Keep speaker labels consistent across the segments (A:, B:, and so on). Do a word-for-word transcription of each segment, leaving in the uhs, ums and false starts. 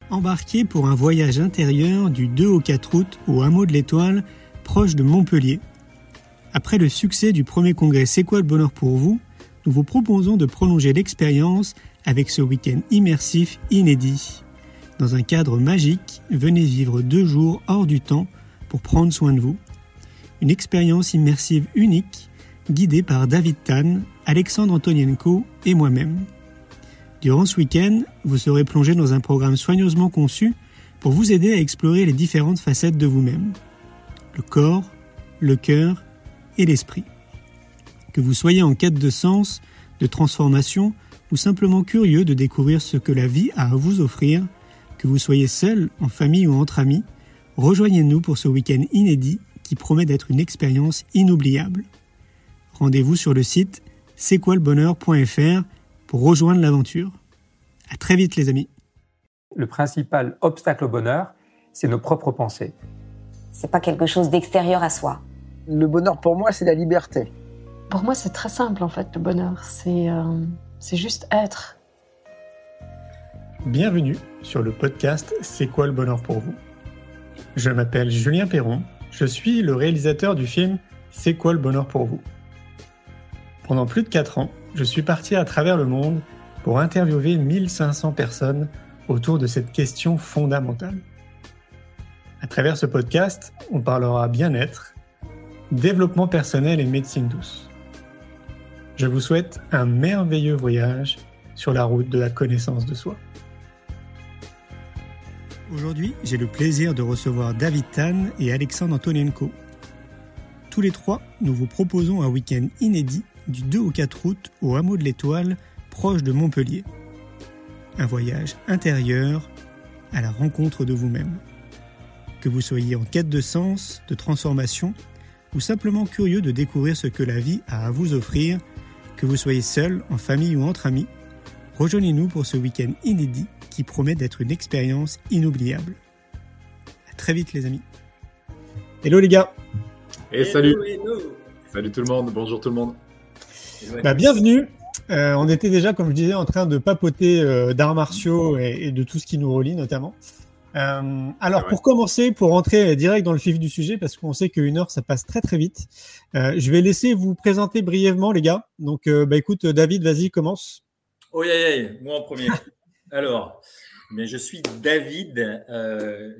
A: Embarquez pour un voyage intérieur du deux au quatre août au hameau de l'Étoile, proche de Montpellier. Après le succès du premier congrès C'est quoi le bonheur pour vous, nous vous proposons de prolonger l'expérience avec ce week-end immersif inédit. Dans un cadre magique, venez vivre deux jours hors du temps pour prendre soin de vous. Une expérience immersive unique, guidée par David Tan, Alexandre Antonienko et moi-même. Durant ce week-end, vous serez plongé dans un programme soigneusement conçu pour vous aider à explorer les différentes facettes de vous-même. Le corps, le cœur et l'esprit. Que vous soyez en quête de sens, de transformation ou simplement curieux de découvrir ce que la vie a à vous offrir, que vous soyez seul, en famille ou entre amis, rejoignez-nous pour ce week-end inédit qui promet d'être une expérience inoubliable. Rendez-vous sur le site c'est quoi le bonheur point f r pour rejoindre l'aventure. À très vite les amis.
B: Le principal obstacle au bonheur, c'est nos propres pensées.
C: C'est pas quelque chose d'extérieur à soi.
D: Le bonheur pour moi, c'est la liberté.
E: Pour moi, c'est très simple en fait, le bonheur. C'est, euh, c'est juste être.
A: Bienvenue sur le podcast C'est quoi le bonheur pour vous. Je m'appelle Julien Perron, je suis le réalisateur du film C'est quoi le bonheur pour vous. Pendant plus de quatre ans, je suis parti à travers le monde pour interviewer mille cinq cents personnes autour de cette question fondamentale. À travers ce podcast, on parlera bien-être, développement personnel et médecine douce. Je vous souhaite un merveilleux voyage sur la route de la connaissance de soi. Aujourd'hui, j'ai le plaisir de recevoir David Tan et Alexandre Antonienko. Tous les trois, nous vous proposons un week-end inédit du deux au quatre août au hameau de l'Étoile, proche de Montpellier. Un voyage intérieur à la rencontre de vous-même. Que vous soyez en quête de sens, de transformation, ou simplement curieux de découvrir ce que la vie a à vous offrir, que vous soyez seul, en famille ou entre amis, rejoignez-nous pour ce week-end inédit qui promet d'être une expérience inoubliable. À très vite les amis. Hello les gars.
F: Et salut. Hello, hello. Salut tout le monde, bonjour tout le monde.
A: Bah, bienvenue. Euh, on était déjà, comme je disais, en train de papoter euh, d'arts martiaux et, et de tout ce qui nous relie notamment. Euh, alors, pour commencer, pour rentrer direct dans le vif du sujet, parce qu'on sait qu'une heure, ça passe très très vite, euh, je vais laisser vous présenter brièvement, les gars. Donc, euh, bah, écoute, David, vas-y, commence.
G: Oh, aïe, aïe, moi en premier. Alors, mais je suis David. Euh,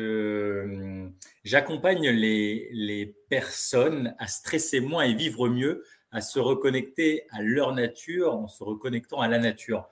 G: je, j'accompagne les, les personnes à stresser moins et vivre mieux, à se reconnecter à leur nature en se reconnectant à la nature.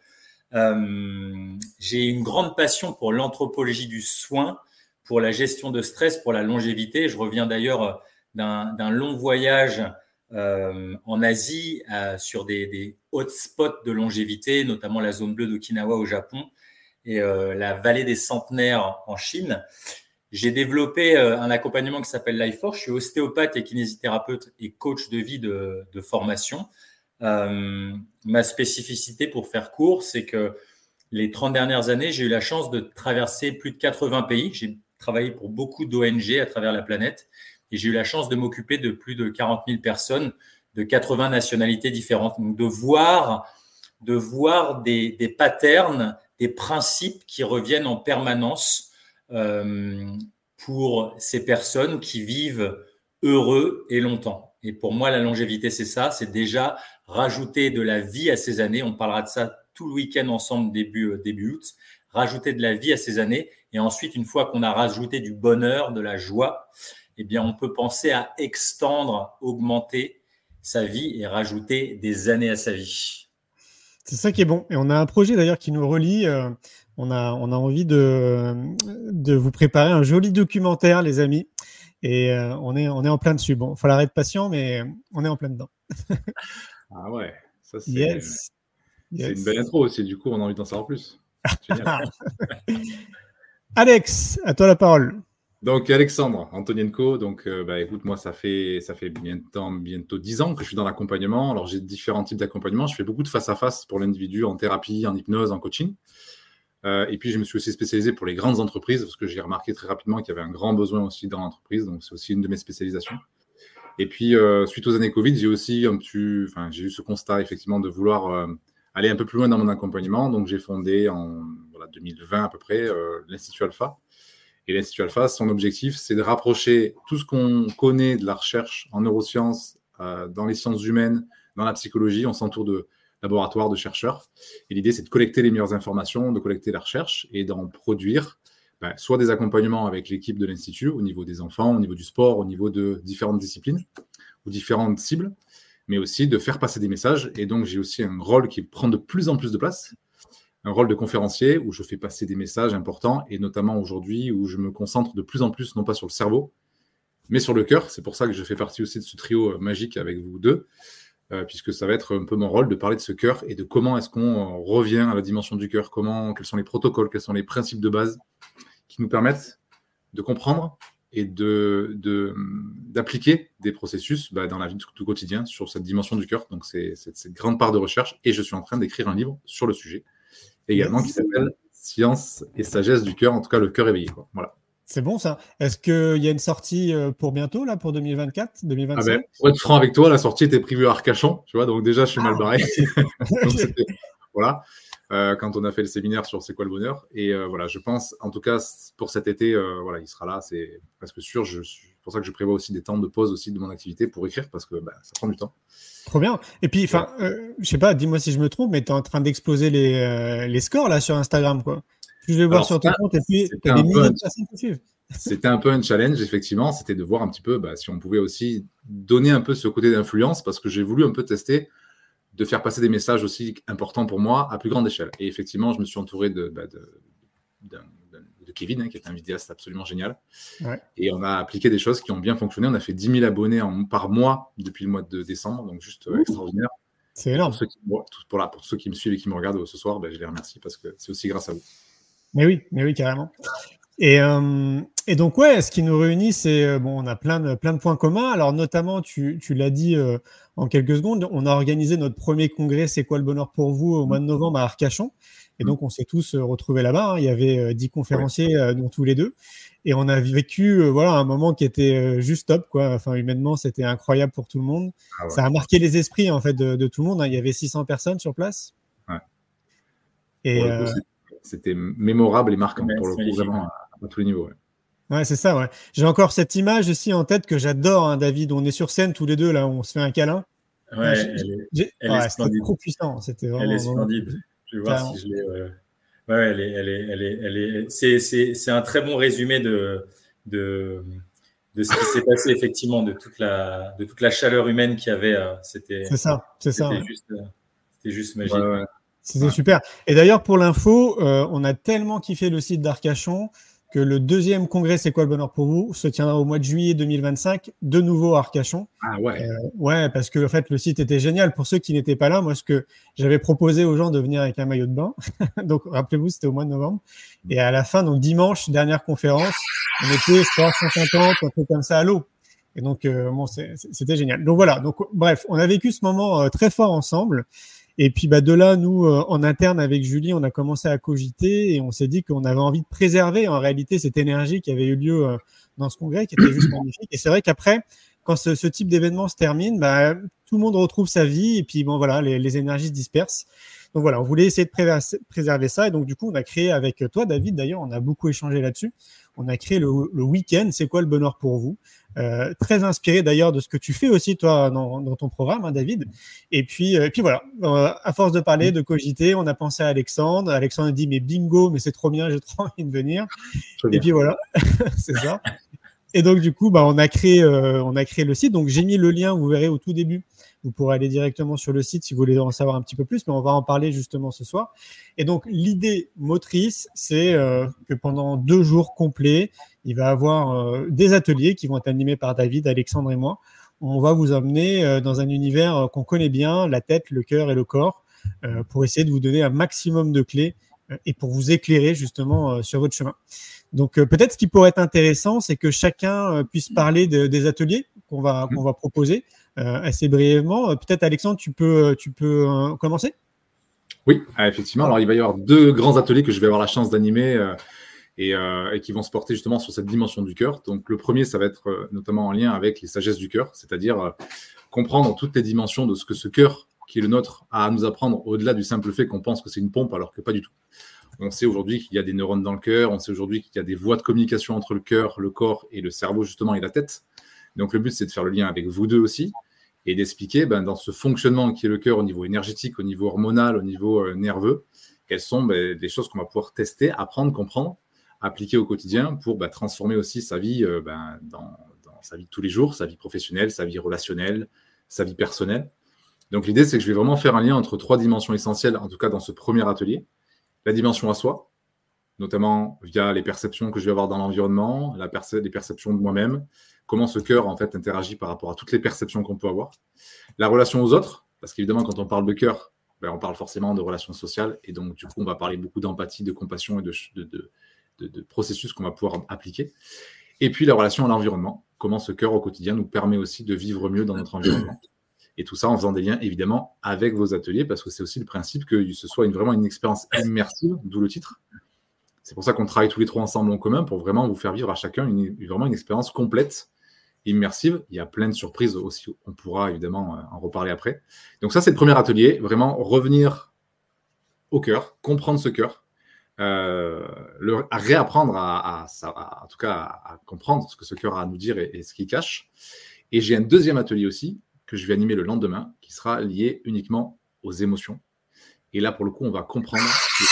G: Euh, j'ai une grande passion pour l'anthropologie du soin, pour la gestion de stress, pour la longévité. Je reviens d'ailleurs d'un, d'un long voyage euh, en Asie euh, sur des, des hotspots de longévité, notamment la zone bleue d'Okinawa au Japon et euh, la vallée des centenaires en Chine. J'ai développé euh, un accompagnement qui s'appelle Life Force. Je suis ostéopathe et kinésithérapeute et coach de vie de, de formation. Euh, ma spécificité, pour faire court, c'est que les trente dernières années, j'ai eu la chance de traverser plus de quatre-vingts pays. J'ai travaillé pour beaucoup d'O N G à travers la planète et j'ai eu la chance de m'occuper de plus de quarante mille personnes de quatre-vingts nationalités différentes. Donc, de voir, de voir des, des patterns, des principes qui reviennent en permanence euh, pour ces personnes qui vivent heureux et longtemps. Et pour moi, la longévité, c'est ça, c'est déjà rajouter de la vie à ces années. On parlera de ça tout le week-end ensemble début, début août. Rajouter de la vie à ces années. Et ensuite, une fois qu'on a rajouté du bonheur, de la joie, eh bien, on peut penser à extendre, augmenter sa vie et rajouter des années à sa vie.
A: C'est ça qui est bon. Et on a un projet d'ailleurs qui nous relie. Euh, on a, on a envie de, de vous préparer un joli documentaire, les amis. Et euh, on est, on est en plein dessus. Bon, il faut l'arrêter patient, mais on est en plein dedans.
F: Ah ouais, ça c'est,
A: yes.
F: c'est
A: yes.
F: une belle intro aussi. Du coup, on a envie d'en savoir plus. Génial.
A: Alex, à toi la parole.
F: Donc Alexandre Antonienko, donc euh, bah, écoute, moi ça fait ça fait bientôt bientôt dix ans que je suis dans l'accompagnement. Alors j'ai différents types d'accompagnement. Je fais beaucoup de face à face pour l'individu en thérapie, en hypnose, en coaching. Euh, et puis je me suis aussi spécialisé pour les grandes entreprises parce que j'ai remarqué très rapidement qu'il y avait un grand besoin aussi dans l'entreprise. Donc c'est aussi une de mes spécialisations. Et puis euh, suite aux années Covid, j'ai aussi un petit, enfin j'ai eu ce constat effectivement de vouloir euh, aller un peu plus loin dans mon accompagnement. Donc, j'ai fondé en voilà, deux mille vingt à peu près euh, l'Institut Alpha. Et l'Institut Alpha, son objectif, c'est de rapprocher tout ce qu'on connaît de la recherche en neurosciences, euh, dans les sciences humaines, dans la psychologie. On s'entoure de laboratoires, de chercheurs. Et l'idée, c'est de collecter les meilleures informations, de collecter la recherche et d'en produire ben, soit des accompagnements avec l'équipe de l'Institut au niveau des enfants, au niveau du sport, au niveau de différentes disciplines ou différentes cibles, mais aussi de faire passer des messages. Et donc, j'ai aussi un rôle qui prend de plus en plus de place, un rôle de conférencier où je fais passer des messages importants, et notamment aujourd'hui où je me concentre de plus en plus, non pas sur le cerveau, mais sur le cœur. C'est pour ça que je fais partie aussi de ce trio magique avec vous deux, euh, puisque ça va être un peu mon rôle de parler de ce cœur et de comment est-ce qu'on revient à la dimension du cœur, comment, quels sont les protocoles, quels sont les principes de base qui nous permettent de comprendre et de, de, d'appliquer des processus bah, dans la vie du quotidien sur cette dimension du cœur. Donc, c'est, c'est cette grande part de recherche, et je suis en train d'écrire un livre sur le sujet, également, qui s'appelle « Science et sagesse du cœur », en tout cas le cœur éveillé. Quoi. Voilà.
A: C'est bon ça. Est-ce qu'il y a une sortie pour bientôt, là, pour deux mille vingt-quatre, deux mille vingt-cinq?
F: Ah ben, pour être franc avec toi, la sortie était prévue à Arcachon, tu vois, donc déjà je suis ah, mal barré. donc, c'était, voilà. Euh, quand on a fait le séminaire sur c'est quoi le bonheur. Et euh, voilà, je pense, en tout cas, pour cet été, euh, voilà, il sera là, c'est presque sûr. Je, c'est pour ça que je prévois aussi des temps de pause aussi de mon activité pour écrire, parce que bah, ça prend du temps.
A: Trop bien. Et puis, enfin, ouais. euh, je sais pas, dis-moi si je me trompe, mais tu es en train d'exploser les, euh, les scores là sur Instagram, quoi. Plus je vais voir Alors, sur ton compte, et puis tu as des milliers de personnes qui suivent.
F: C'était un peu un challenge, effectivement. C'était de voir un petit peu bah, si on pouvait aussi donner un peu ce côté d'influence, parce que j'ai voulu un peu tester de faire passer des messages aussi importants pour moi à plus grande échelle. Et effectivement, je me suis entouré de, bah, de, de, de, de Kevin, hein, qui est un vidéaste absolument génial. Ouais. Et on a appliqué des choses qui ont bien fonctionné. On a fait dix mille abonnés en, par mois depuis le mois de décembre, donc juste euh, extraordinaire.
A: C'est énorme.
F: Pour ceux, qui, pour, pour, là, pour ceux qui me suivent et qui me regardent ce soir, bah, je les remercie parce que c'est aussi grâce à vous.
A: Mais oui, mais oui, carrément. Et, euh, et donc, ouais, ce qui nous réunit, c'est, euh, bon, on a plein de, plein de points communs. Alors, notamment, tu, tu l'as dit euh, en quelques secondes, on a organisé notre premier congrès C'est quoi le bonheur pour vous au mois de novembre à Arcachon. Et donc, on s'est tous euh, retrouvés là-bas. Hein. Il y avait euh, dix conférenciers, euh, dont tous les deux. Et on a vécu euh, voilà, un moment qui était euh, juste top, quoi. Enfin, humainement, c'était incroyable pour tout le monde. Ah ouais. Ça a marqué les esprits, en fait, de, de tout le monde. Hein. Il y avait six cents personnes sur place.
F: Ouais.
A: Et,
F: pour le coup, euh, c'était mémorable et marquant ouais, pour le coup, vraiment. À tous les niveaux, ouais.
A: Ouais, c'est ça, ouais. J'ai encore cette image aussi en tête que j'adore, hein, David. On est sur scène tous les deux, là, on se fait un câlin.
G: Ouais, ouais elle est, elle ouais,
A: est c'était trop puissant. C'était vraiment,
G: elle est splendide. Vraiment... Je vais voir Carrément. si je l'ai. Euh... Ouais, elle est, elle est, elle est, elle est. C'est, c'est, c'est un très bon résumé de, de, de ce qui s'est passé effectivement, de toute la, de toute la chaleur humaine qu'il y avait. C'était.
A: C'est ça, c'est
G: c'était
A: ça.
G: Ouais. Juste, c'était juste magique.
F: Ouais, ouais.
A: C'était ouais. super. Et d'ailleurs, pour l'info, euh, on a tellement kiffé le site d'Arcachon que le deuxième congrès C'est quoi le bonheur pour vous se tiendra au mois de juillet deux mille vingt-cinq, de nouveau à Arcachon.
F: Ah ouais.
A: Euh, ouais, parce que en fait, le site était génial. Pour ceux qui n'étaient pas là, moi, ce que j'avais proposé aux gens de venir avec un maillot de bain. Donc, rappelez-vous, c'était au mois de novembre. Et à la fin, donc dimanche, dernière conférence, on était, je crois, cent cinquante, un truc comme ça à l'eau. Et donc, euh, bon, c'est, c'était génial. Donc voilà. Donc, bref, on a vécu ce moment euh, très fort ensemble. Et puis bah de là, nous, euh, en interne avec Julie, on a commencé à cogiter et on s'est dit qu'on avait envie de préserver en réalité cette énergie qui avait eu lieu euh, dans ce congrès, qui était juste magnifique. Et c'est vrai qu'après, quand ce, ce type d'événement se termine, bah, tout le monde retrouve sa vie et puis bon voilà, les, les énergies se dispersent. Donc voilà, on voulait essayer de pré- préserver ça. Et donc du coup, on a créé avec toi, David, d'ailleurs, on a beaucoup échangé là-dessus. On a créé le, le week-end C'est quoi le bonheur pour vous, euh, très inspiré d'ailleurs de ce que tu fais aussi toi dans, dans ton programme, hein, David. Et puis, euh, et puis voilà, euh, à force de parler, de cogiter, on a pensé à Alexandre. Alexandre a dit mais bingo, mais c'est trop bien, j'ai trop envie de venir. Et puis voilà, c'est ça. Et donc du coup, bah on a créé, euh, on a créé le site. Donc j'ai mis le lien, vous verrez au tout début. Vous pourrez aller directement sur le site si vous voulez en savoir un petit peu plus, mais on va en parler justement ce soir. Et donc, l'idée motrice, c'est euh, que pendant deux jours complets, il va y avoir euh, des ateliers qui vont être animés par David, Alexandre et moi. On va vous emmener euh, dans un univers euh, qu'on connaît bien, la tête, le cœur et le corps, euh, pour essayer de vous donner un maximum de clés euh, et pour vous éclairer justement euh, sur votre chemin. Donc, euh, peut-être ce qui pourrait être intéressant, c'est que chacun euh, puisse parler de, des ateliers qu'on va, qu'on va proposer. Euh, assez brièvement. Euh, peut-être, Alexandre, tu peux, tu peux euh, commencer ?
F: Oui, ah, effectivement. Alors, il va y avoir deux grands ateliers que je vais avoir la chance d'animer euh, et, euh, et qui vont se porter justement sur cette dimension du cœur. Donc, le premier, ça va être euh, notamment en lien avec les sagesses du cœur, c'est-à-dire euh, comprendre toutes les dimensions de ce que ce cœur qui est le nôtre a à nous apprendre au-delà du simple fait qu'on pense que c'est une pompe alors que pas du tout. On sait aujourd'hui qu'il y a des neurones dans le cœur, on sait aujourd'hui qu'il y a des voies de communication entre le cœur, le corps et le cerveau justement et la tête. Donc le but c'est de faire le lien avec vous deux aussi et d'expliquer ben, dans ce fonctionnement qui est le cœur au niveau énergétique, au niveau hormonal, au niveau euh, nerveux, quelles sont ben, des choses qu'on va pouvoir tester, apprendre, comprendre, appliquer au quotidien pour ben, transformer aussi sa vie euh, ben, dans, dans sa vie de tous les jours, sa vie professionnelle, sa vie relationnelle, sa vie personnelle. Donc l'idée c'est que je vais vraiment faire un lien entre trois dimensions essentielles, en tout cas dans ce premier atelier. La dimension à soi, notamment via les perceptions que je vais avoir dans l'environnement, la perce- les perceptions de moi-même, comment ce cœur en fait interagit par rapport à toutes les perceptions qu'on peut avoir. La relation aux autres, parce qu'évidemment quand on parle de cœur, ben, on parle forcément de relations sociales, et donc du coup on va parler beaucoup d'empathie, de compassion et de, de, de, de, de processus qu'on va pouvoir appliquer. Et puis la relation à l'environnement, comment ce cœur au quotidien nous permet aussi de vivre mieux dans notre environnement. Et tout ça en faisant des liens, évidemment, avec vos ateliers, parce que c'est aussi le principe que ce soit une, vraiment une expérience immersive, d'où le titre. C'est pour ça qu'on travaille tous les trois ensemble en commun, pour vraiment vous faire vivre à chacun une, vraiment une expérience complète, immersive. Il y a plein de surprises aussi, on pourra évidemment en reparler après. Donc ça, c'est le premier atelier, vraiment revenir au cœur, comprendre ce cœur, euh, le, à réapprendre à, à, à, à, en tout cas, à, à comprendre ce que ce cœur a à nous dire et, et ce qu'il cache. Et j'ai un deuxième atelier aussi, que je vais animer le lendemain, qui sera lié uniquement aux émotions. Et là, pour le coup, on va comprendre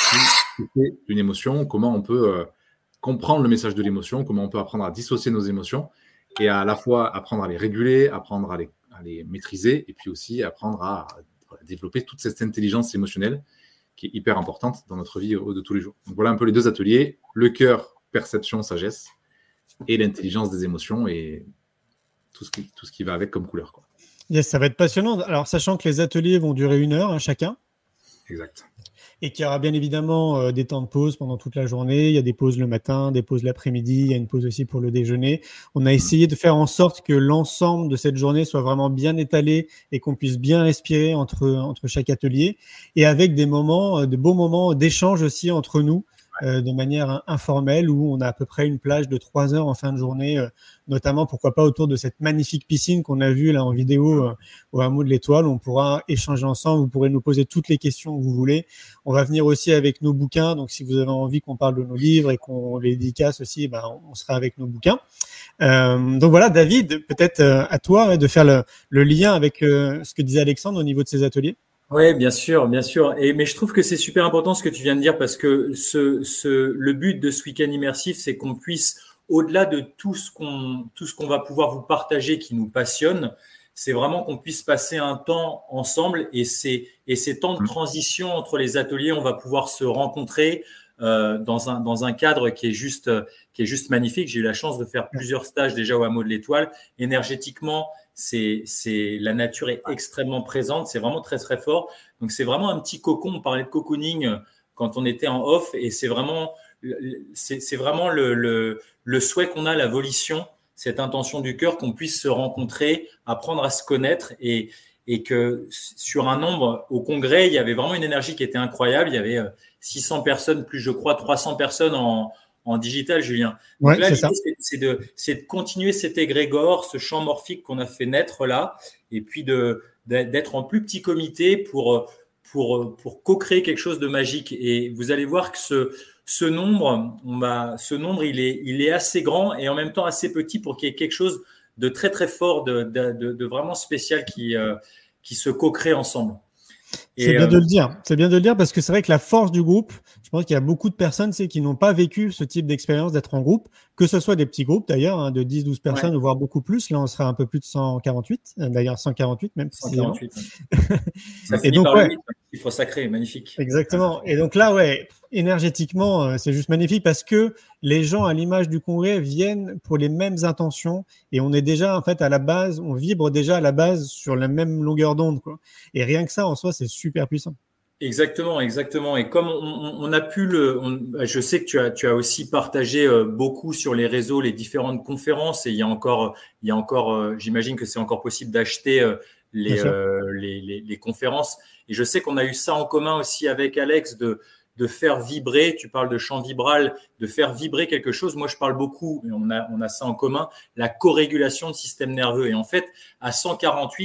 F: ce qu'est une émotion, comment on peut euh, comprendre le message de l'émotion, comment on peut apprendre à dissocier nos émotions, et à, à la fois apprendre à les réguler, apprendre à les, à les maîtriser, et puis aussi apprendre à, à développer toute cette intelligence émotionnelle qui est hyper importante dans notre vie de tous les jours. Donc voilà un peu les deux ateliers, le cœur, perception, sagesse, et l'intelligence des émotions, et tout ce qui, tout ce qui va avec comme couleur, quoi.
A: Yes, ça va être passionnant. Alors, sachant que les ateliers vont durer une heure hein, chacun.
F: Exact.
A: Et qu'il y aura bien évidemment euh, des temps de pause pendant toute la journée. Il y a des pauses le matin, des pauses l'après-midi, il y a une pause aussi pour le déjeuner. On a essayé de faire en sorte que l'ensemble de cette journée soit vraiment bien étalé et qu'on puisse bien respirer entre, entre chaque atelier et avec des moments, de beaux moments d'échange aussi entre nous. Euh, de manière informelle où on a à peu près une plage de trois heures en fin de journée, euh, notamment pourquoi pas autour de cette magnifique piscine qu'on a vue là en vidéo euh, au hameau de l'Étoile. On pourra échanger ensemble, vous pourrez nous poser toutes les questions que vous voulez. On va venir aussi avec nos bouquins, donc si vous avez envie qu'on parle de nos livres et qu'on les dédicace aussi, ben, on sera avec nos bouquins. Euh, donc voilà, David, peut-être euh, à toi ouais, de faire le, le lien avec euh, ce que disait Alexandre au niveau de ces ateliers.
G: Oui, bien sûr, bien sûr. Et, mais je trouve que c'est super important ce que tu viens de dire parce que ce, ce, le but de ce week-end immersif, c'est qu'on puisse, au-delà de tout ce qu'on, tout ce qu'on va pouvoir vous partager qui nous passionne, c'est vraiment qu'on puisse passer un temps ensemble et ces, et ces temps de transition entre les ateliers, on va pouvoir se rencontrer euh, dans un, dans un cadre qui est juste, qui est juste magnifique. J'ai eu la chance de faire plusieurs stages déjà au hameau de l'Étoile. Énergétiquement, c'est, c'est, la nature est extrêmement présente, c'est vraiment très très fort. Donc c'est vraiment un petit cocon. On parlait de cocooning quand on était en off, et c'est vraiment, c'est, c'est vraiment le, le, le souhait qu'on a, la volition, cette intention du cœur qu'on puisse se rencontrer, apprendre à se connaître, et, et que sur un nombre au congrès, il y avait vraiment une énergie qui était incroyable. Il y avait six cents personnes, plus je crois trois cents personnes en en digital, Julien. Donc
A: ouais,
G: là,
A: c'est
G: l'idée,
A: ça.
G: c'est, c'est, de, c'est de continuer cet égrégore, ce champ morphique qu'on a fait naître là, et puis de, d'être en plus petit comité pour, pour, pour co-créer quelque chose de magique. Et vous allez voir que ce, ce nombre, on va, ce nombre, il est, il est assez grand et en même temps assez petit pour qu'il y ait quelque chose de très, très fort, de, de, de, de vraiment spécial qui, euh, qui se co-crée ensemble.
A: C'est et bien euh... de le dire. C'est bien de le dire parce que c'est vrai que la force du groupe, je pense qu'il y a beaucoup de personnes c'est, qui n'ont pas vécu ce type d'expérience d'être en groupe, que ce soit des petits groupes d'ailleurs, hein, de dix douze personnes, ouais. voire beaucoup plus. Là, on sera un peu plus de cent quarante-huit, d'ailleurs cent quarante-huit même.
G: cent quarante-huit. Ça
A: et donc,
G: par
A: ouais.
G: le chiffre sacré, magnifique.
A: Exactement. Et donc là, ouais, énergétiquement, c'est juste magnifique parce que les gens, à l'image du congrès, viennent pour les mêmes intentions et on est déjà, en fait, à la base, on vibre déjà à la base sur la même longueur d'onde, quoi. Et rien que ça, en soi, c'est super puissant.
G: Exactement, exactement. Et comme on, on a pu le, on, je sais que tu as, tu as aussi partagé beaucoup sur les réseaux les différentes conférences et il y a encore, il y a encore, j'imagine que c'est encore possible d'acheter les, euh, les, les, les conférences. Et je sais qu'on a eu ça en commun aussi avec Alex de, de faire vibrer. Tu parles de chant vibral, de faire vibrer quelque chose. Moi, je parle beaucoup, et on a, on a ça en commun, la corégulation du système nerveux. Et en fait, à cent quarante-huit,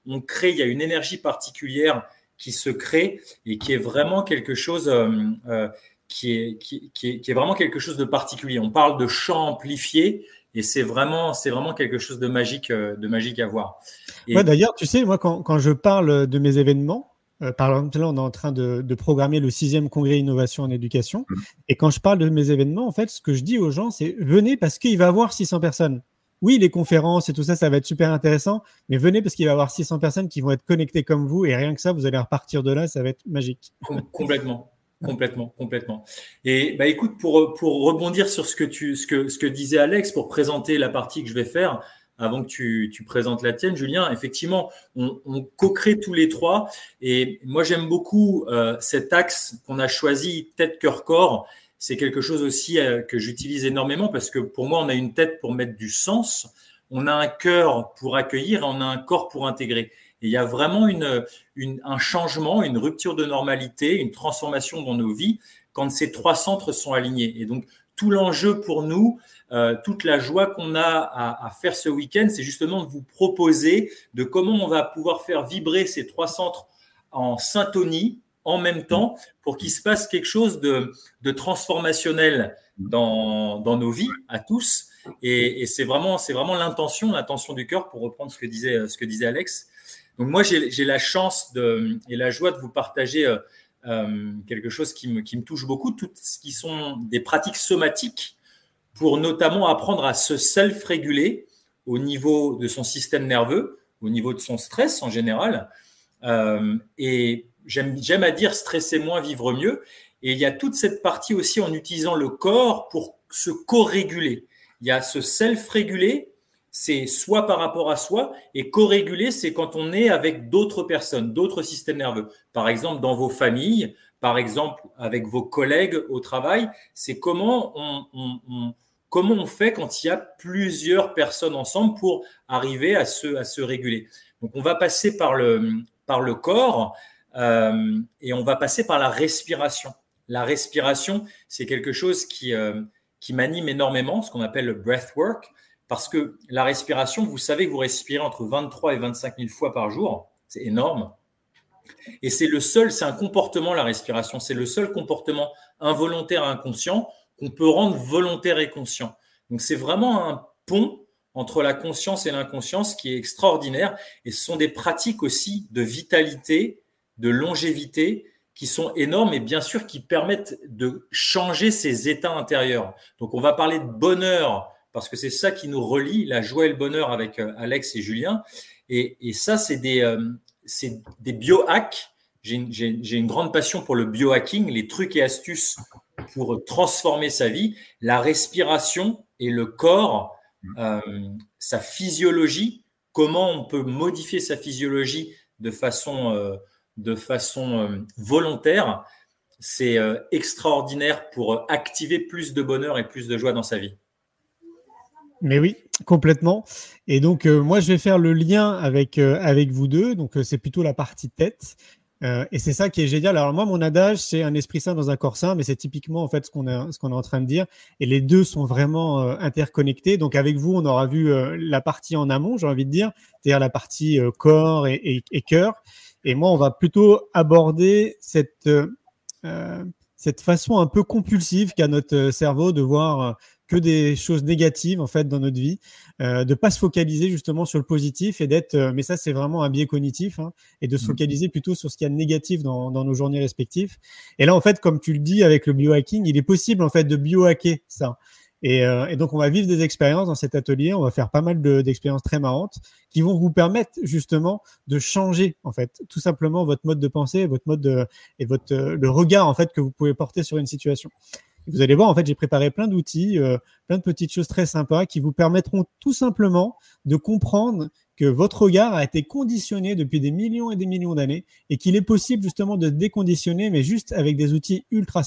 G: on crée, il y a une énergie particulière qui se crée et qui est vraiment quelque chose euh, euh, qui, est, qui, qui, est, qui est vraiment quelque chose de particulier. On parle de champ amplifié et c'est vraiment, c'est vraiment quelque chose de magique, de magique à voir. Et...
A: Ouais, d'ailleurs, tu sais, moi, quand, quand je parle de mes événements, euh, par exemple, là, on est en train de, de programmer le sixième congrès innovation en éducation. Mmh. Et quand je parle de mes événements, en fait, ce que je dis aux gens, c'est venez parce qu'il va y avoir six cents personnes. Oui, les conférences et tout ça, ça va être super intéressant, mais venez parce qu'il va y avoir six cents personnes qui vont être connectées comme vous et rien que ça, vous allez repartir de là, ça va être magique.
G: Complètement, complètement, complètement. Et bah, écoute, pour, pour rebondir sur ce que, tu, ce, que, ce que disait Alex, pour présenter la partie que je vais faire, avant que tu, tu présentes la tienne, Julien, effectivement, on, on co-crée tous les trois. Et moi, j'aime beaucoup euh, cet axe qu'on a choisi, tête, cœur, corps. C'est quelque chose aussi euh, que j'utilise énormément parce que pour moi, on a une tête pour mettre du sens, on a un cœur pour accueillir et on a un corps pour intégrer. Et il y a vraiment une, une, un changement, une rupture de normalité, une transformation dans nos vies quand ces trois centres sont alignés. Et donc, tout l'enjeu pour nous, euh, toute la joie qu'on a à, à faire ce week-end, c'est justement de vous proposer de comment on va pouvoir faire vibrer ces trois centres en syntonie, en même temps, pour qu'il se passe quelque chose de, de transformationnel dans, dans nos vies à tous. Et, et c'est vraiment, c'est vraiment l'intention, l'intention du cœur, pour reprendre ce que disait, ce que disait Alex. Donc moi, j'ai, j'ai la chance de, et la joie de vous partager euh, euh, quelque chose qui me, qui me touche beaucoup, tout ce qui sont des pratiques somatiques pour notamment apprendre à se self-réguler au niveau de son système nerveux, au niveau de son stress en général. Euh, et J'aime, j'aime à dire stresser moins, vivre mieux. Et il y a toute cette partie aussi en utilisant le corps pour se co-réguler. Il y a ce self-réguler, c'est soit par rapport à soi, et co-réguler, c'est quand on est avec d'autres personnes, d'autres systèmes nerveux. Par exemple, dans vos familles, par exemple, avec vos collègues au travail, c'est comment on, on, on, comment on fait quand il y a plusieurs personnes ensemble pour arriver à se, à se réguler. Donc, on va passer par le, par le corps. Euh, et on va passer par la respiration. La respiration, c'est quelque chose qui, euh, qui m'anime énormément, ce qu'on appelle le breathwork, parce que la respiration, vous savez que vous respirez entre vingt-trois et vingt-cinq mille fois par jour. C'est énorme. Et c'est le seul, c'est un comportement, la respiration. C'est le seul comportement involontaire et inconscient qu'on peut rendre volontaire et conscient. Donc, c'est vraiment un pont entre la conscience et l'inconscience qui est extraordinaire. Et ce sont des pratiques aussi de vitalité, de longévité qui sont énormes et bien sûr qui permettent de changer ses états intérieurs. Donc, on va parler de bonheur parce que c'est ça qui nous relie, la joie et le bonheur avec euh, Alex et Julien. Et, et ça, c'est des, euh, c'est des biohacks. J'ai, j'ai, j'ai une grande passion pour le biohacking, les trucs et astuces pour transformer sa vie. La respiration et le corps, euh, sa physiologie, comment on peut modifier sa physiologie de façon... Euh, de façon euh, volontaire, c'est euh, extraordinaire pour euh, activer plus de bonheur et plus de joie dans sa vie.
A: Mais oui, complètement. Et donc, euh, moi, je vais faire le lien avec, euh, avec vous deux. Donc, euh, c'est plutôt la partie tête. Euh, et c'est ça qui est génial. Alors, moi, mon adage, c'est un esprit sain dans un corps sain, mais c'est typiquement, en fait, ce qu'on est, ce qu'on est en train de dire. Et les deux sont vraiment euh, interconnectés. Donc, avec vous, on aura vu euh, la partie en amont, j'ai envie de dire, c'est-à-dire la partie euh, corps et, et, et cœur. Et moi, on va plutôt aborder cette, euh, cette façon un peu compulsive qu'a notre cerveau de voir que des choses négatives en fait dans notre vie, euh, de pas se focaliser justement sur le positif et d'être, euh, mais ça c'est vraiment un biais cognitif, hein, et de se focaliser plutôt sur ce qu'il y a de négatif dans, dans nos journées respectives. Et là en fait, comme tu le dis avec le biohacking, il est possible en fait de biohacker ça. Et, euh, et donc, on va vivre des expériences dans cet atelier. On va faire pas mal de, d'expériences très marrantes qui vont vous permettre justement de changer, en fait, tout simplement votre mode de pensée, votre mode de, et votre le regard en fait que vous pouvez porter sur une situation. Et vous allez voir, en fait, j'ai préparé plein d'outils, euh, plein de petites choses très sympas qui vous permettront tout simplement de comprendre que votre regard a été conditionné depuis des millions et des millions d'années et qu'il est possible justement de déconditionner, mais juste avec des outils ultra simples.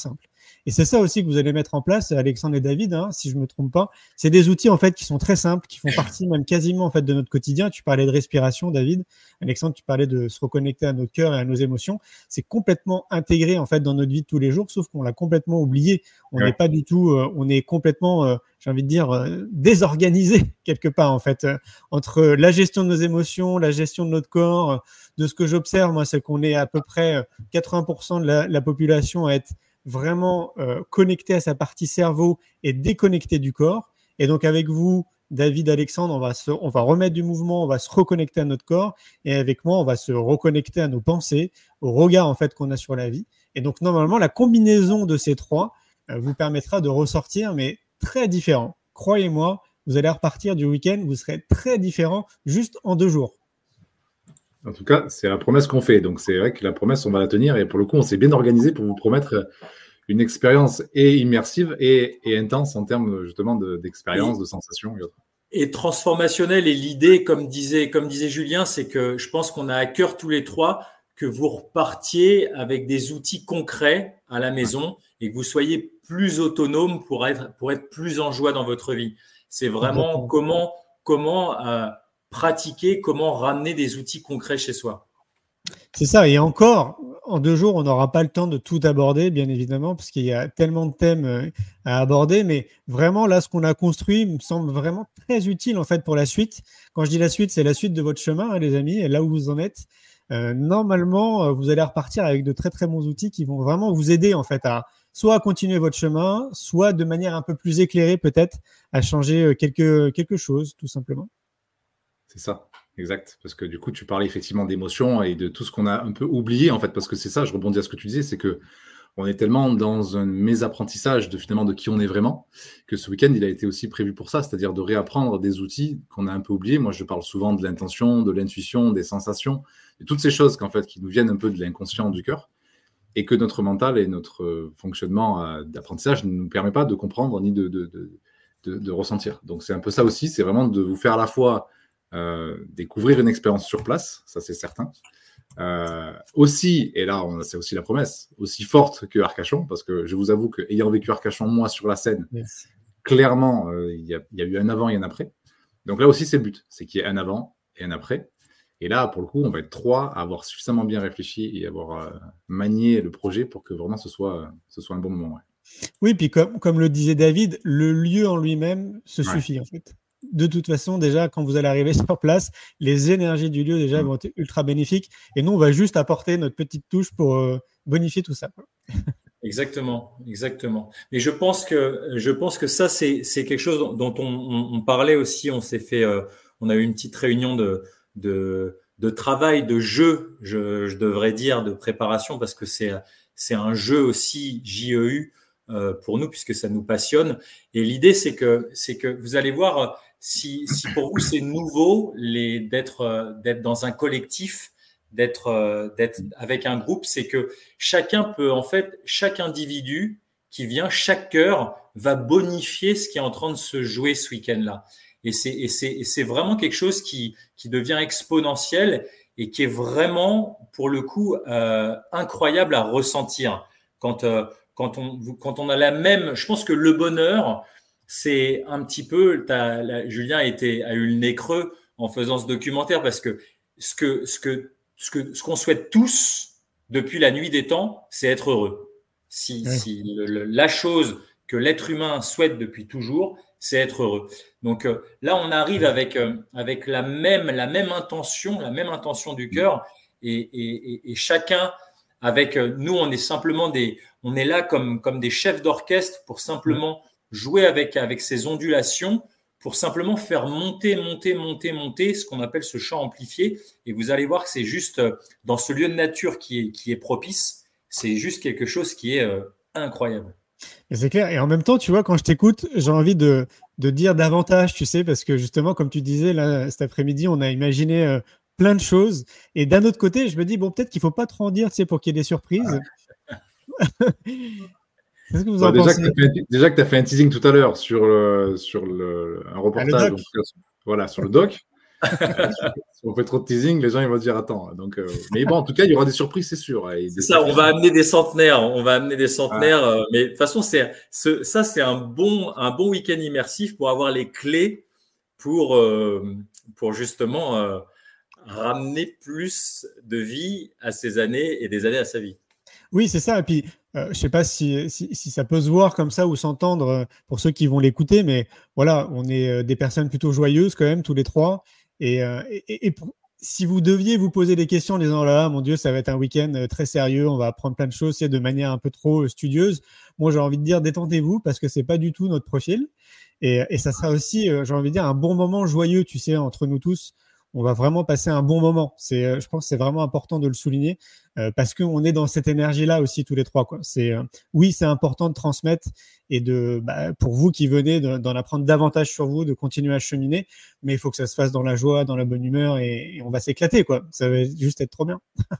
A: Et c'est ça aussi que vous allez mettre en place, Alexandre et David, hein, si je me trompe pas. C'est des outils en fait qui sont très simples, qui font partie même quasiment en fait de notre quotidien. Tu parlais de respiration, David. Alexandre, tu parlais de se reconnecter à notre cœur et à nos émotions. C'est complètement intégré en fait dans notre vie de tous les jours, sauf qu'on l'a complètement oublié. On n'est ouais. pas du tout, euh, on est complètement, euh, j'ai envie de dire, euh, désorganisé quelque part en fait euh, entre la gestion de nos émotions, la gestion de notre corps. Euh, de ce que j'observe, moi, c'est qu'on est à peu près quatre-vingts pour cent de la, la population à être vraiment euh, connecté à sa partie cerveau et déconnecté du corps. Et donc avec vous, David, Alexandre, on va, se, on va remettre du mouvement, on va se reconnecter à notre corps. Et avec moi, on va se reconnecter à nos pensées, au regard en fait qu'on a sur la vie. Et donc normalement, la combinaison de ces trois euh, vous permettra de ressortir, mais très différent. Croyez-moi, vous allez repartir du week-end, vous serez très différent juste en deux jours.
F: En tout cas, c'est la promesse qu'on fait. Donc, c'est vrai que la promesse, on va la tenir. Et pour le coup, on s'est bien organisé pour vous promettre une expérience et immersive et, et intense en termes justement de, d'expérience, de sensations et autres.
G: Et transformationnelle. Et l'idée, comme disait, comme disait Julien, c'est que je pense qu'on a à cœur tous les trois que vous repartiez avec des outils concrets à la maison et que vous soyez plus autonome pour être, pour être plus en joie dans votre vie. C'est vraiment comment, comment euh, pratiquer, comment ramener des outils concrets chez soi.
A: C'est ça. Et encore, en deux jours, on n'aura pas le temps de tout aborder, bien évidemment, parce qu'il y a tellement de thèmes à aborder. Mais vraiment, là, ce qu'on a construit me semble vraiment très utile, en fait, pour la suite. Quand je dis la suite, c'est la suite de votre chemin, hein, les amis, là où vous en êtes. Euh, normalement, vous allez repartir avec de très, très bons outils qui vont vraiment vous aider, en fait, à soit à continuer votre chemin, soit de manière un peu plus éclairée, peut-être, à changer quelque, quelque chose, tout simplement.
F: C'est ça, exact. Parce que du coup, tu parlais effectivement d'émotions et de tout ce qu'on a un peu oublié, en fait, parce que c'est ça, je rebondis à ce que tu disais, c'est que on est tellement dans un mésapprentissage de finalement de qui on est vraiment, que ce week-end, il a été aussi prévu pour ça, c'est-à-dire de réapprendre des outils qu'on a un peu oubliés. Moi, je parle souvent de l'intention, de l'intuition, des sensations, et toutes ces choses qu'en fait, qui nous viennent un peu de l'inconscient du cœur, et que notre mental et notre fonctionnement d'apprentissage ne nous permet pas de comprendre ni de, de, de, de, de ressentir. Donc, c'est un peu ça aussi, c'est vraiment de vous faire à la fois Euh, découvrir une expérience sur place, ça c'est certain. Euh, aussi, et là on, c'est aussi la promesse, aussi forte que Arcachon, parce que je vous avoue que ayant vécu Arcachon moi sur la scène, yes. clairement euh, il y, y a eu un avant et un après. Donc là aussi c'est le but, c'est qu'il y ait un avant et un après. Et là pour le coup on va être trois à avoir suffisamment bien réfléchi et avoir euh, manié le projet pour que vraiment ce soit, ce soit un bon moment. Ouais.
A: Oui, puis comme, comme le disait David, le lieu en lui-même se ouais. suffit en fait. De toute façon, déjà, quand vous allez arriver sur place, les énergies du lieu déjà mmh. vont être ultra bénéfiques. Et nous, on va juste apporter notre petite touche pour euh, bonifier tout ça.
G: Exactement, exactement. Mais je pense que je pense que ça, c'est c'est quelque chose dont, dont on, on, on parlait aussi. On s'est fait, euh, on a eu une petite réunion de de de travail, de jeu, je, je devrais dire, de préparation, parce que c'est c'est un jeu aussi J E U euh, pour nous, puisque ça nous passionne. Et l'idée, c'est que c'est que vous allez voir. Si, si pour vous c'est nouveau les, d'être, d'être dans un collectif, d'être, d'être avec un groupe, c'est que chacun peut, en fait, chaque individu qui vient, chaque cœur va bonifier ce qui est en train de se jouer ce week-end-là. Et c'est, et c'est, et c'est vraiment quelque chose qui, qui devient exponentiel et qui est vraiment, pour le coup, euh, incroyable à ressentir. Quand, euh, quand on, quand on a la même, je pense que le bonheur, c'est un petit peu, t'as, la, Julien a, été, a eu le nez creux en faisant ce documentaire parce que ce, que, ce, que, ce, que, ce qu'on souhaite tous depuis la nuit des temps, c'est être heureux. Si, oui. si le, le, la chose que l'être humain souhaite depuis toujours, c'est être heureux. Donc euh, là, on arrive avec, euh, avec la, même, la même intention, la même intention du cœur et, et, et, et chacun avec euh, nous, on est simplement des, on est là comme, comme des chefs d'orchestre pour simplement oui. jouer avec, avec ces ondulations pour simplement faire monter, monter, monter, monter ce qu'on appelle ce chant amplifié. Et vous allez voir que c'est juste dans ce lieu de nature qui est, qui est propice, c'est juste quelque chose qui est euh, incroyable.
A: Et c'est clair. Et en même temps, tu vois, quand je t'écoute, j'ai envie de, de dire davantage, tu sais, parce que justement, comme tu disais, là, cet après-midi, on a imaginé euh, plein de choses. Et d'un autre côté, je me dis, bon, peut-être qu'il ne faut pas trop en dire, tu sais, pour qu'il y ait des surprises.
F: Qu'est-ce que vous en bah, déjà, pensez que déjà que tu as fait un teasing tout à l'heure sur, le, sur le, un reportage, ah, le donc, voilà, sur le doc. Si on fait trop de teasing, les gens ils vont dire attends. Donc, euh, mais bon, en tout cas, il y aura des surprises, c'est sûr. Et
G: c'est ça, on va amener des centenaires. On va amener des centenaires. Ah. Euh, mais de toute façon, c'est, ce, ça, c'est un bon, un bon week-end immersif pour avoir les clés pour, euh, pour justement euh, ramener plus de vie à ses années et des années à sa vie.
A: Oui, c'est ça. Et puis, euh, je ne sais pas si, si, si ça peut se voir comme ça ou s'entendre euh, pour ceux qui vont l'écouter, mais voilà, on est euh, des personnes plutôt joyeuses quand même, tous les trois. Et, euh, et, et pour, si vous deviez vous poser des questions en disant, oh là là, mon Dieu, ça va être un week-end euh, très sérieux, on va apprendre plein de choses, c'est de manière un peu trop euh, studieuse. Moi, j'ai envie de dire, détendez-vous parce que ce n'est pas du tout notre profil. Et, et ça sera aussi, euh, j'ai envie de dire, un bon moment joyeux, tu sais, entre nous tous. On va vraiment passer un bon moment. C'est, euh, je pense que c'est vraiment important de le souligner euh, parce qu'on est dans cette énergie-là aussi tous les trois, quoi. C'est, euh, oui, c'est important de transmettre et de, bah, pour vous qui venez de, d'en apprendre davantage sur vous, de continuer à cheminer, mais il faut que ça se fasse dans la joie, dans la bonne humeur et, et on va s'éclater, quoi. Ça va juste être trop bien.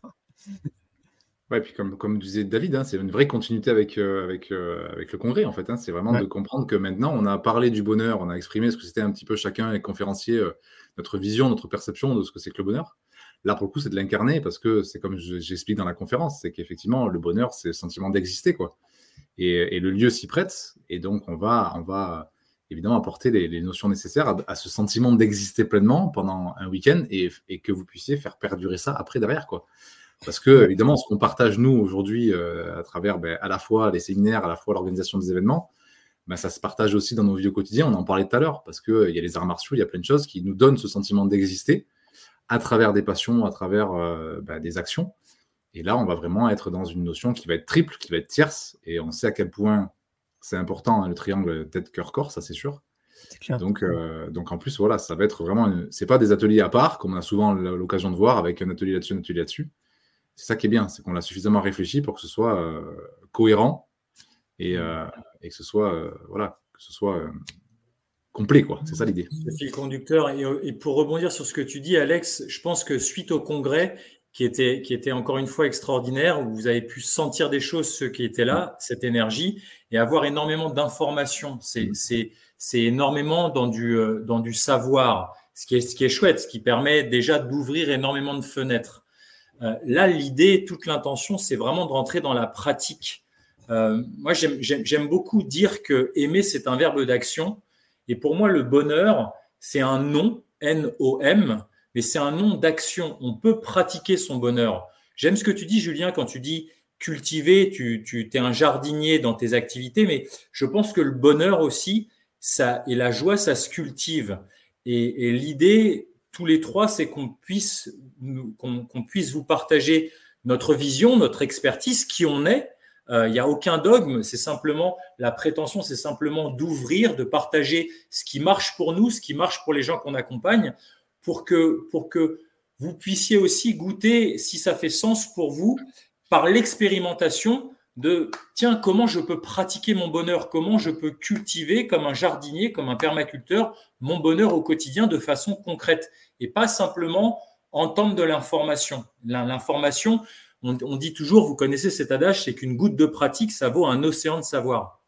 F: Ouais, et puis comme, comme disait David, hein, c'est une vraie continuité avec, euh, avec, euh, avec le congrès, en fait. Hein. C'est vraiment ouais. de comprendre que maintenant, on a parlé du bonheur, on a exprimé ce que c'était un petit peu chacun, les conférenciers, euh, notre vision, notre perception de ce que c'est que le bonheur. Là, pour le coup, c'est de l'incarner parce que c'est comme je, j'explique dans la conférence, c'est qu'effectivement, le bonheur, c'est le sentiment d'exister, quoi. Et, et le lieu s'y prête, et donc on va, on va évidemment apporter les, les notions nécessaires à, à ce sentiment d'exister pleinement pendant un week-end et, et que vous puissiez faire perdurer ça après derrière, quoi. Parce que, évidemment, ce qu'on partage, nous, aujourd'hui, euh, à travers ben, à la fois les séminaires, à la fois l'organisation des événements, ben, ça se partage aussi dans nos vies au quotidien. On en parlait tout à l'heure, parce qu'il euh, y a les arts martiaux, il y a plein de choses qui nous donnent ce sentiment d'exister à travers des passions, à travers euh, ben, des actions. Et là, on va vraiment être dans une notion qui va être triple, qui va être tierce. Et on sait à quel point c'est important, hein, le triangle tête-cœur-corps, ça, c'est sûr. C'est clair. Donc, euh, donc, en plus, voilà, ça va être vraiment... Une... C'est pas des ateliers à part, comme on a souvent l'occasion de voir, avec un atelier là-dessus, un atelier là-dessus. C'est ça qui est bien, c'est qu'on l'a suffisamment réfléchi pour que ce soit euh, cohérent et, euh, et que ce soit, euh, voilà, que ce soit euh, complet, quoi. C'est ça l'idée.
G: Le fil conducteur. Et, et pour rebondir sur ce que tu dis, Alex, je pense que suite au congrès, qui était, qui était encore une fois extraordinaire, où vous avez pu sentir des choses, ceux qui étaient là, cette énergie, et avoir énormément d'informations. C'est, c'est, c'est énormément dans du, dans du savoir, ce qui est, ce qui est chouette, ce qui permet déjà d'ouvrir énormément de fenêtres. Euh, là, l'idée, toute l'intention, c'est vraiment de rentrer dans la pratique. Euh, moi, j'aime, j'aime, j'aime beaucoup dire que aimer, c'est un verbe d'action. Et pour moi, le bonheur, c'est un nom, N O M, mais c'est un nom d'action. On peut pratiquer son bonheur. J'aime ce que tu dis, Julien, quand tu dis cultiver, tu, tu es un jardinier dans tes activités, mais je pense que le bonheur aussi, ça, et la joie, ça se cultive. Et, et l'idée, tous les trois, c'est qu'on puisse, qu'on, qu'on puisse vous partager notre vision, notre expertise, qui on est. Il euh, n'y a aucun dogme, c'est simplement, la prétention, c'est simplement d'ouvrir, de partager ce qui marche pour nous, ce qui marche pour les gens qu'on accompagne, pour que, pour que vous puissiez aussi goûter, si ça fait sens pour vous, par l'expérimentation de, tiens, comment je peux pratiquer mon bonheur, comment je peux cultiver comme un jardinier, comme un permaculteur, mon bonheur au quotidien de façon concrète et pas simplement entendre de l'information. L'information, on, on dit toujours, vous connaissez cet adage, c'est qu'une goutte de pratique, ça vaut un océan de savoir.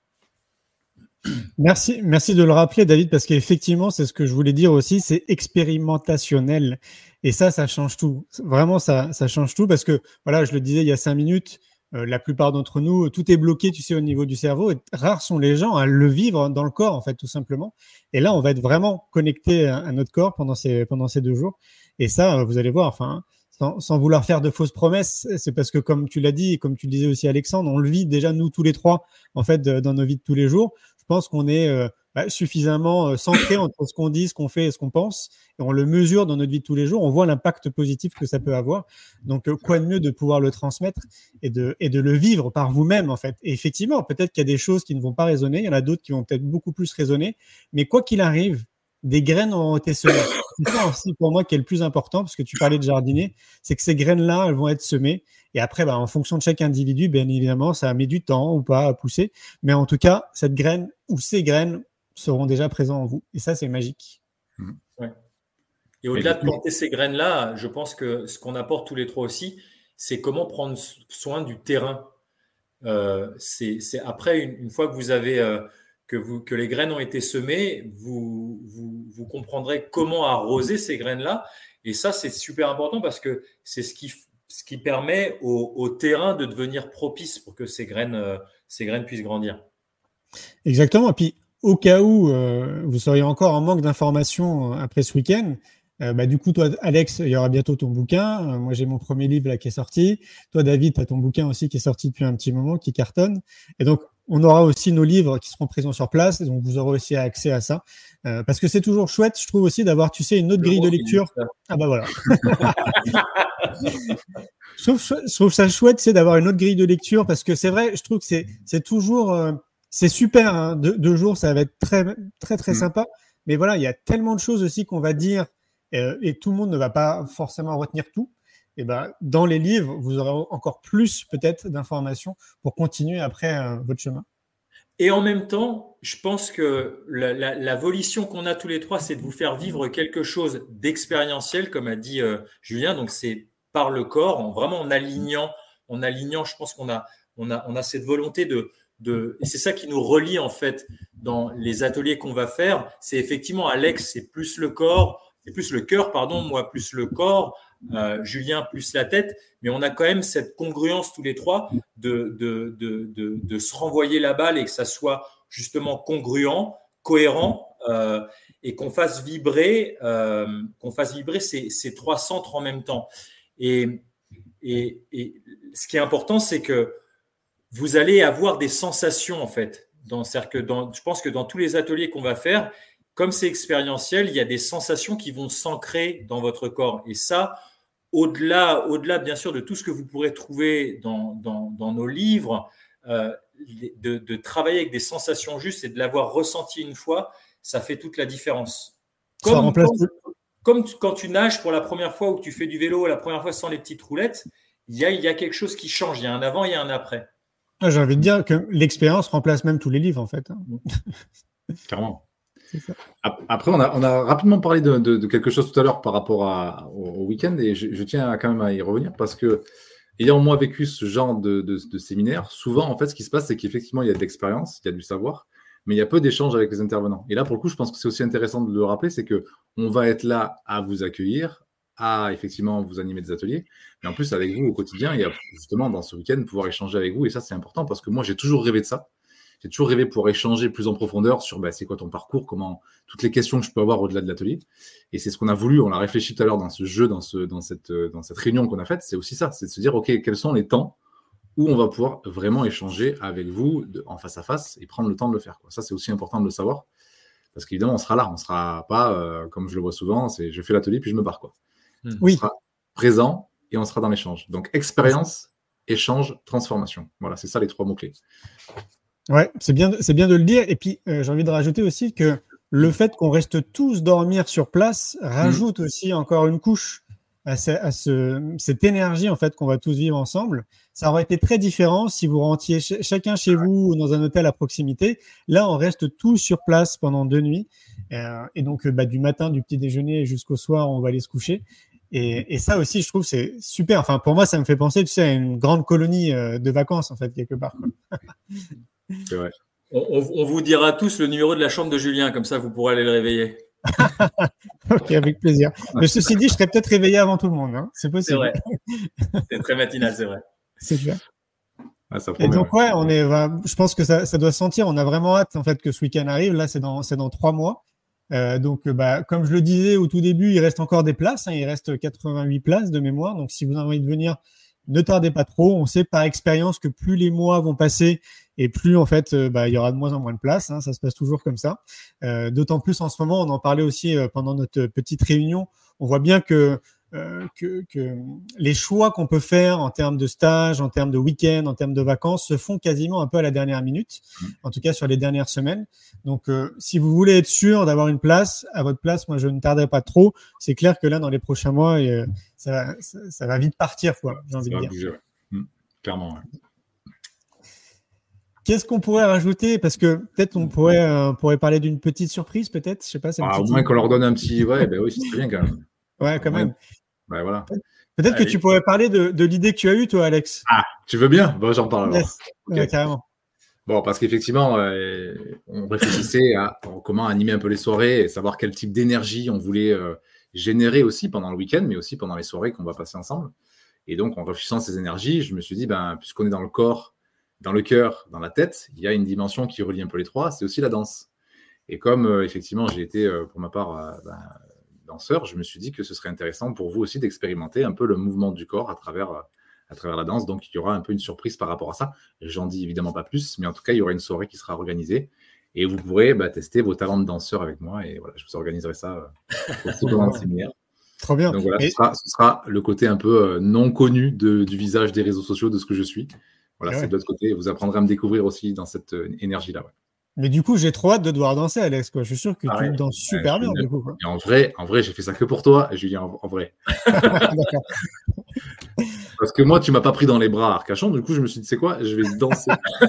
A: Merci, merci de le rappeler, David, parce qu'effectivement, c'est ce que je voulais dire aussi, c'est expérimentationnel. Et ça, ça change tout. Vraiment, ça, ça change tout parce que, voilà, je le disais il y a cinq minutes, euh, la plupart d'entre nous, tout est bloqué, tu sais, au niveau du cerveau. Et rares sont les gens à le vivre dans le corps, en fait, tout simplement. Et là, on va être vraiment connecté à, à notre corps pendant ces, pendant ces deux jours. Et ça, vous allez voir, enfin, sans, sans vouloir faire de fausses promesses, c'est parce que, comme tu l'as dit, et comme tu le disais aussi, Alexandre, on le vit déjà, nous, tous les trois, en fait, de, dans nos vies de tous les jours. Je pense qu'on est euh, bah, suffisamment euh, centré entre ce qu'on dit, ce qu'on fait et ce qu'on pense. Et on le mesure dans notre vie de tous les jours. On voit l'impact positif que ça peut avoir. Donc, euh, quoi de mieux de pouvoir le transmettre et de, et de le vivre par vous-même, en fait. Et effectivement, peut-être qu'il y a des choses qui ne vont pas résonner. Il y en a d'autres qui vont peut-être beaucoup plus résonner. Mais quoi qu'il arrive, des graines auront été semées. C'est ça aussi pour moi qui est le plus important, parce que tu parlais de jardinier, c'est que ces graines-là, elles vont être semées. Et après, bah, en fonction de chaque individu, bien évidemment, ça met du temps ou pas à pousser. Mais en tout cas, cette graine ou ces graines seront déjà présentes en vous. Et ça, c'est magique.
G: Ouais. Et au-delà de planter ces graines-là, je pense que ce qu'on apporte tous les trois aussi, c'est comment prendre soin du terrain. Euh, c'est, c'est après, une, une fois que vous avez, euh, que, vous, que les graines ont été semées, vous, vous, vous comprendrez comment arroser ces graines-là. Et ça, c'est super important parce que c'est ce qui, ce qui permet au, au terrain de devenir propice pour que ces graines, euh, ces graines puissent grandir.
A: Exactement. Et puis, au cas où euh, vous seriez encore en manque d'informations après ce week-end, euh, bah, du coup, toi, Alex, il y aura bientôt ton bouquin. Euh, moi, j'ai mon premier livre là qui est sorti. Toi, David, tu as ton bouquin aussi qui est sorti depuis un petit moment, qui cartonne. Et donc, on aura aussi nos livres qui seront présents sur place. Donc, vous aurez aussi accès à ça. Euh, parce que c'est toujours chouette, je trouve aussi, d'avoir, tu sais, une autre
G: Le
A: grille de lecture. Ah bah voilà. je, trouve, je trouve ça chouette, c'est d'avoir une autre grille de lecture parce que c'est vrai, je trouve que c'est, c'est toujours... Euh, c'est super, hein. Deux, deux jours, ça va être très, très, très mmh. sympa. Mais voilà, il y a tellement de choses aussi qu'on va dire euh, et tout le monde ne va pas forcément retenir tout. Et ben, dans les livres, vous aurez encore plus peut-être d'informations pour continuer après euh, votre chemin.
G: Et en même temps, je pense que la, la, la volition qu'on a tous les trois, c'est de vous faire vivre quelque chose d'expérientiel, comme a dit euh, Julien. Donc, c'est par le corps, en, vraiment en alignant, en alignant. Je pense qu'on a, on a, on a cette volonté de De, et c'est ça qui nous relie en fait dans les ateliers qu'on va faire. C'est effectivement Alex, c'est plus le corps, c'est plus le cœur, pardon, moi plus le corps, euh, Julien plus la tête. Mais on a quand même cette congruence tous les trois de, de, de, de, de se renvoyer la balle et que ça soit justement congruent, cohérent euh, et qu'on fasse vibrer, euh, qu'on fasse vibrer ces, ces trois centres en même temps. Et, et, et ce qui est important, c'est que vous allez avoir des sensations en fait. Dans, c'est-à-dire que dans, je pense que dans tous les ateliers qu'on va faire, comme c'est expérientiel, il y a des sensations qui vont s'ancrer dans votre corps. Et ça, au-delà, au-delà bien sûr de tout ce que vous pourrez trouver dans, dans, dans nos livres, euh, de, de travailler avec des sensations justes et de l'avoir ressenti une fois, ça fait toute la différence. Comme,
A: ça remplace
G: comme, comme tu, quand tu nages pour la première fois ou que tu fais du vélo la première fois sans les petites roulettes, il y a, il y a quelque chose qui change. Il y a un avant, il y a un après.
A: J'ai envie de dire que l'expérience remplace même tous les livres, en fait.
F: Clairement. C'est ça. Après, on a, on a rapidement parlé de, de, de quelque chose tout à l'heure par rapport à, au, au week-end et je, je tiens à, quand même à y revenir parce que, ayant moi vécu ce genre de, de, de séminaire, souvent, en fait, ce qui se passe, c'est qu'effectivement, il y a de l'expérience, il y a du savoir, mais il y a peu d'échanges avec les intervenants. Et là, pour le coup, je pense que c'est aussi intéressant de le rappeler, c'est qu'on va être là à vous accueillir, à effectivement vous animer des ateliers, mais en plus avec vous au quotidien, il y a justement dans ce week-end pouvoir échanger avec vous et ça c'est important parce que moi j'ai toujours rêvé de ça, j'ai toujours rêvé pour échanger plus en profondeur sur bah, c'est quoi ton parcours, comment toutes les questions que je peux avoir au-delà de l'atelier et c'est ce qu'on a voulu, on l'a réfléchi tout à l'heure dans ce jeu, dans, ce, dans, cette, dans cette réunion qu'on a faite, c'est aussi ça, c'est de se dire ok quels sont les temps où on va pouvoir vraiment échanger avec vous de, en face à face et prendre le temps de le faire quoi. Ça c'est aussi important de le savoir parce qu'évidemment on sera là, on sera pas euh, comme je le vois souvent, c'est je fais l'atelier puis je me barre quoi.
A: Oui.
F: On sera présent et on sera dans l'échange. Donc, expérience, échange, transformation. Voilà, c'est ça les trois mots-clés.
A: Ouais, c'est bien, c'est bien de le dire. Et puis, euh, j'ai envie de rajouter aussi que le fait qu'on reste tous dormir sur place rajoute mmh. aussi encore une couche à, ce, à ce, cette énergie en fait qu'on va tous vivre ensemble. Ça aurait été très différent si vous rentiez ch- chacun chez vous ou dans un hôtel à proximité. Là, on reste tous sur place pendant deux nuits. Euh, et donc, bah, du matin, du petit déjeuner jusqu'au soir, on va aller se coucher. Et, et ça aussi, je trouve, c'est super. Enfin, pour moi, ça me fait penser, tu sais, à une grande colonie euh, de vacances, en fait, quelque part.
F: C'est vrai.
G: On, on, on vous dira tous le numéro de la chambre de Julien, comme ça, vous pourrez aller le réveiller.
A: Ok, avec plaisir. Mais ceci dit, je serais peut-être réveillé avant tout le monde. Hein. C'est possible.
G: C'est vrai. C'est très matinal, c'est vrai.
A: C'est clair.
F: Ah, ça
A: et donc, ouais, on est, bah, je pense que ça, ça doit se sentir. On a vraiment hâte, en fait, que ce week-end arrive. Là, c'est dans, c'est dans trois mois. Euh, donc, bah, comme je le disais au tout début, il reste encore des places. Hein, il reste quatre-vingt-huit places de mémoire. Donc, si vous avez envie de venir, ne tardez pas trop. On sait par expérience que plus les mois vont passer et plus, en fait, euh, bah, il y aura de moins en moins de places. Hein, ça se passe toujours comme ça. Euh, d'autant plus en ce moment, on en parlait aussi euh, pendant notre petite réunion. On voit bien que, euh, que, que les choix qu'on peut faire en termes de stage, en termes de week-end, en termes de vacances se font quasiment un peu à la dernière minute, en tout cas sur les dernières semaines. Donc, euh, si vous voulez être sûr d'avoir une place, à votre place, moi, je ne tarderai pas trop. C'est clair que là, dans les prochains mois, euh, ça, va, ça, ça va vite partir, quoi, j'ai envie
F: ça
A: de dire.
F: Bouger, ouais. mmh, clairement, ouais.
A: Qu'est-ce qu'on pourrait rajouter? Parce que peut-être on pourrait, euh, pourrait parler d'une petite surprise, peut-être. Je sais pas. C'est
F: ah, au moins qu'on leur donne un petit. Ouais, ben oui, c'est très bien quand même.
A: Ouais, quand même.
F: Ben voilà.
A: Peut-être Allez. que tu pourrais parler de, de l'idée que tu as eue, toi, Alex.
F: Ah, tu veux bien? Bon, j'en parle alors.
A: Yes. Okay. Ouais, carrément.
F: Bon, parce qu'effectivement, euh, on réfléchissait à, à comment animer un peu les soirées et savoir quel type d'énergie on voulait euh, générer aussi pendant le week-end, mais aussi pendant les soirées qu'on va passer ensemble. Et donc, en réfléchissant à ces énergies, je me suis dit, ben, puisqu'on est dans le corps, dans le cœur, dans la tête, il y a une dimension qui relie un peu les trois, c'est aussi la danse. Et comme, euh, effectivement, j'ai été, euh, pour ma part, euh, ben, danseur, je me suis dit que ce serait intéressant pour vous aussi d'expérimenter un peu le mouvement du corps à travers, euh, à travers la danse. Donc, il y aura un peu une surprise par rapport à ça. J'en dis évidemment pas plus, mais en tout cas, il y aura une soirée qui sera organisée et vous pourrez bah, tester vos talents de danseur avec moi. Et voilà, je vous organiserai ça euh, aussi pendant le séminaire.
A: Trop bien.
F: Donc voilà,
A: Et...
F: ce, sera, ce sera le côté un peu euh, non connu de, du visage des réseaux sociaux, de ce que je suis. Voilà,
A: ouais.
F: C'est de l'autre côté. Vous apprendrez à me découvrir aussi dans cette euh, énergie-là. Ouais.
A: Mais du coup, j'ai trop hâte de devoir danser, Alex. Quoi. Je suis sûr que ah tu ouais. danses super ouais, bien. Du coup, quoi.
F: Et en vrai, en vrai, j'ai fait ça que pour toi, Julien, en, en vrai. D'accord. Parce que moi, tu m'as pas pris dans les bras à Arcachon, du coup, je me suis dit, c'est quoi, je vais danser.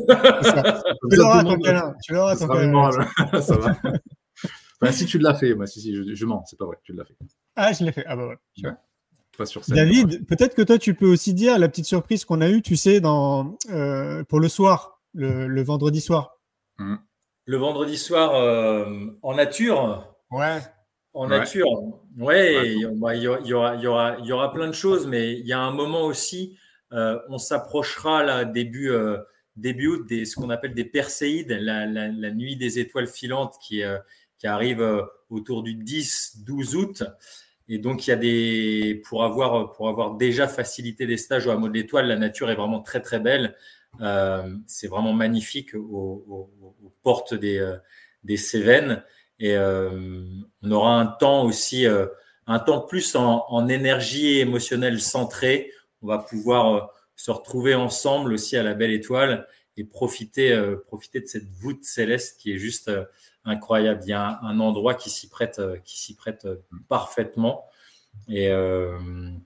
A: Tu l'auras ton câlin. Tu l'auras ton câlin.
F: Ça va. Enfin, si tu l'as fait, moi, si, si, je, je mens, c'est pas vrai, tu l'as fait.
A: Ah, je l'ai fait. Ah bah ouais. Tu vois.
F: Pas sur scène.
A: David, ouais. Peut-être que toi, tu peux aussi dire la petite surprise qu'on a eue, tu sais, dans, euh, pour le soir, le, le vendredi soir.
G: Mmh. Le vendredi soir euh, en nature.
A: Ouais.
G: En nature. Ouais, ouais. Il ouais. y, y, y, aura, y, aura, y aura plein de choses, mais il y a un moment aussi, euh, on s'approchera là, début, euh, début août, des, ce qu'on appelle des Perséides, la, la, la nuit des étoiles filantes qui, euh, qui arrive euh, autour du dix douze août. Et donc, il y a des, pour avoir, pour avoir déjà facilité des stages au Hameau de l'Étoile, la nature est vraiment très, très belle. Euh, c'est vraiment magnifique aux, aux, aux portes des, euh, des Cévennes. Et euh, on aura un temps aussi, euh, un temps plus en, en énergie émotionnelle centrée. On va pouvoir euh, se retrouver ensemble aussi à la Belle Étoile et profiter, euh, profiter de cette voûte céleste qui est juste euh, incroyable. Il y a un, un endroit qui s'y prête, euh, qui s'y prête euh, parfaitement. Et, euh,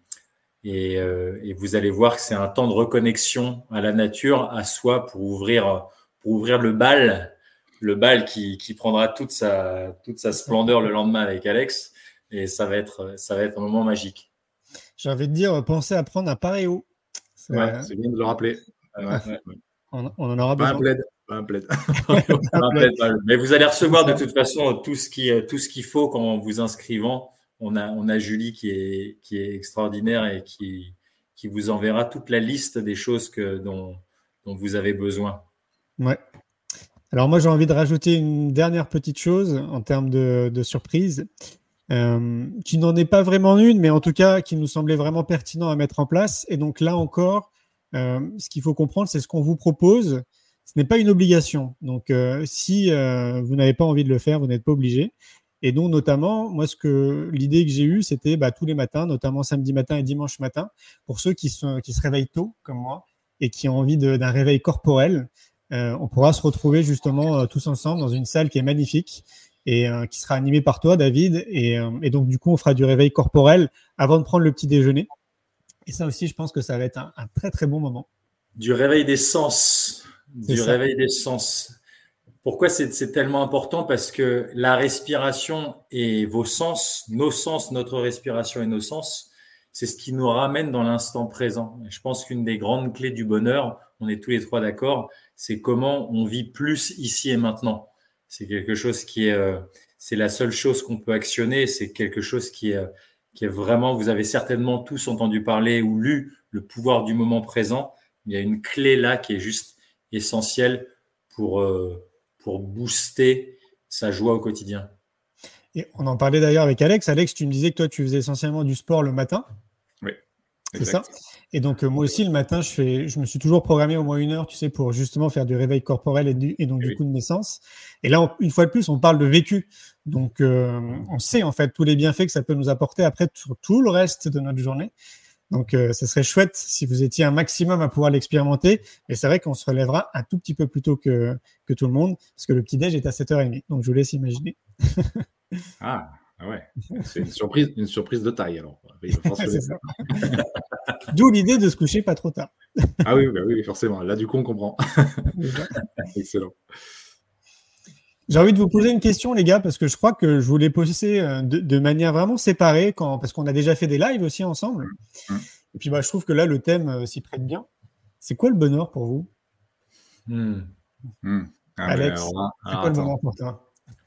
G: et, euh, et vous allez voir que c'est un temps de reconnexion à la nature, à soi, pour ouvrir, pour ouvrir le bal. Le bal qui, qui prendra toute sa, toute sa splendeur le lendemain avec Alex. Et ça va être, ça va être un moment magique.
A: J'ai envie de dire, pensez à prendre un paréo.
F: C'est, ouais, c'est bien de le rappeler.
A: Ouais, ouais. On, on en aura
F: pas
A: besoin.
F: Un plaid, pas un plaid.
G: Pas un plaid. Mais vous allez recevoir de toute façon tout ce, qui, tout ce qu'il faut quand vous inscrivant. On a, on a Julie qui est, qui est extraordinaire et qui, qui vous enverra toute la liste des choses que, dont, dont vous avez besoin.
A: Ouais. Alors moi, j'ai envie de rajouter une dernière petite chose en termes de, de surprise, euh, qui n'en est pas vraiment une, mais en tout cas qui nous semblait vraiment pertinent à mettre en place. Et donc là encore, euh, ce qu'il faut comprendre, c'est ce qu'on vous propose. Ce n'est pas une obligation. Donc euh, si euh, vous n'avez pas envie de le faire, vous n'êtes pas obligé. Et donc notamment, moi, ce que l'idée que j'ai eue, c'était bah, tous les matins, notamment samedi matin et dimanche matin, pour ceux qui, sont, qui se réveillent tôt, comme moi, et qui ont envie de, d'un réveil corporel. Euh, on pourra se retrouver justement euh, tous ensemble dans une salle qui est magnifique et euh, qui sera animée par toi, David. Et, euh, et donc, du coup, on fera du réveil corporel avant de prendre le petit déjeuner. Et ça aussi, je pense que ça va être un, un très, très bon moment.
G: Du réveil des sens.
A: C'est
G: du
A: ça.
G: réveil des sens. Pourquoi c'est, c'est tellement important? Parce que la respiration et vos sens, nos sens, notre respiration et nos sens, c'est ce qui nous ramène dans l'instant présent. Et je pense qu'une des grandes clés du bonheur, on est tous les trois d'accord, c'est comment on vit plus ici et maintenant. C'est quelque chose qui est, euh, c'est la seule chose qu'on peut actionner. C'est quelque chose qui est, qui est vraiment, vous avez certainement tous entendu parler ou lu le pouvoir du moment présent. Il y a une clé là qui est juste essentielle pour, euh, pour booster sa joie au quotidien.
A: Et on en parlait d'ailleurs avec Alex. Alex, tu me disais que toi, tu faisais essentiellement du sport le matin.
F: Oui.
A: C'est ça. Et donc, euh, moi aussi, le matin, je, fais, je me suis toujours programmé au moins une heure, tu sais, pour justement faire du réveil corporel et, du, et donc, oui. du coup, de naissance. Et là, on, une fois de plus, on parle de vécu. Donc, euh, on sait, en fait, tous les bienfaits que ça peut nous apporter après sur tout le reste de notre journée. Donc, euh, ce serait chouette si vous étiez un maximum à pouvoir l'expérimenter. Et c'est vrai qu'on se relèvera un tout petit peu plus tôt que, que tout le monde, parce que le petit-déj est à sept heures trente. Donc, je vous laisse imaginer.
F: Ah, ouais. C'est une surprise, une surprise de taille, alors.
A: C'est ça. D'où l'idée de se coucher pas trop tard.
F: Ah oui, bah oui, forcément. Là, du coup, on comprend. Excellent.
A: J'ai envie de vous poser une question, les gars, parce que je crois que je voulais poser de, de manière vraiment séparée, quand, parce qu'on a déjà fait des lives aussi ensemble. Mmh. Et puis, bah, je trouve que là, le thème euh, s'y prête bien. C'est quoi le bonheur pour vous?
G: mmh.
F: Mmh. Ah, mais
A: Alex,
F: alors là-
A: c'est
F: alors,
A: quoi le
F: attends.
A: moment pour toi?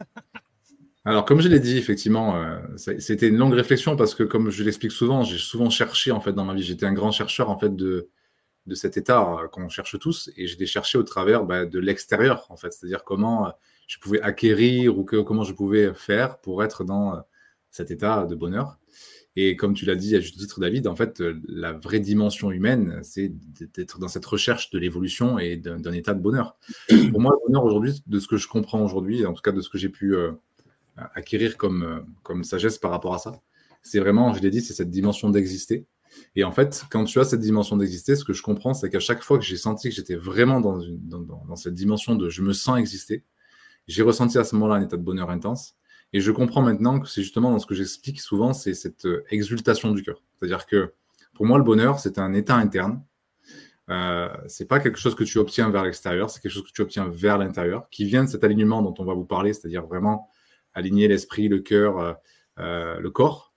F: Alors, comme je l'ai dit, effectivement, euh, ça- c'était une longue réflexion parce que, comme je l'explique souvent, j'ai souvent cherché en fait dans ma vie. J'étais un grand chercheur en fait de, de cet état euh, qu'on cherche tous, et je l'ai cherché au travers bah, de l'extérieur en fait, c'est-à-dire comment euh, je pouvais acquérir ou que, comment je pouvais faire pour être dans euh, cet état de bonheur. Et comme tu l'as dit à juste titre, David, en fait, euh, la vraie dimension humaine, c'est d'être dans cette recherche de l'évolution et d'un d'un état de bonheur. Pour moi, le bonheur aujourd'hui, de ce que je comprends aujourd'hui, en tout cas de ce que j'ai pu euh, acquérir comme, euh, comme sagesse par rapport à ça, c'est vraiment, je l'ai dit, c'est cette dimension d'exister. Et en fait, quand tu as cette dimension d'exister, ce que je comprends, c'est qu'à chaque fois que j'ai senti que j'étais vraiment dans, une, dans, dans, dans cette dimension de je me sens exister, j'ai ressenti à ce moment-là un état de bonheur intense. Et je comprends maintenant que c'est justement dans ce que j'explique souvent, c'est cette euh, exultation du cœur. C'est-à-dire que pour moi, le bonheur, c'est un état interne. Euh, c'est pas quelque chose que tu obtiens vers l'extérieur, c'est quelque chose que tu obtiens vers l'intérieur, qui vient de cet alignement dont on va vous parler, c'est-à-dire vraiment aligner l'esprit, le cœur, euh, euh, le corps.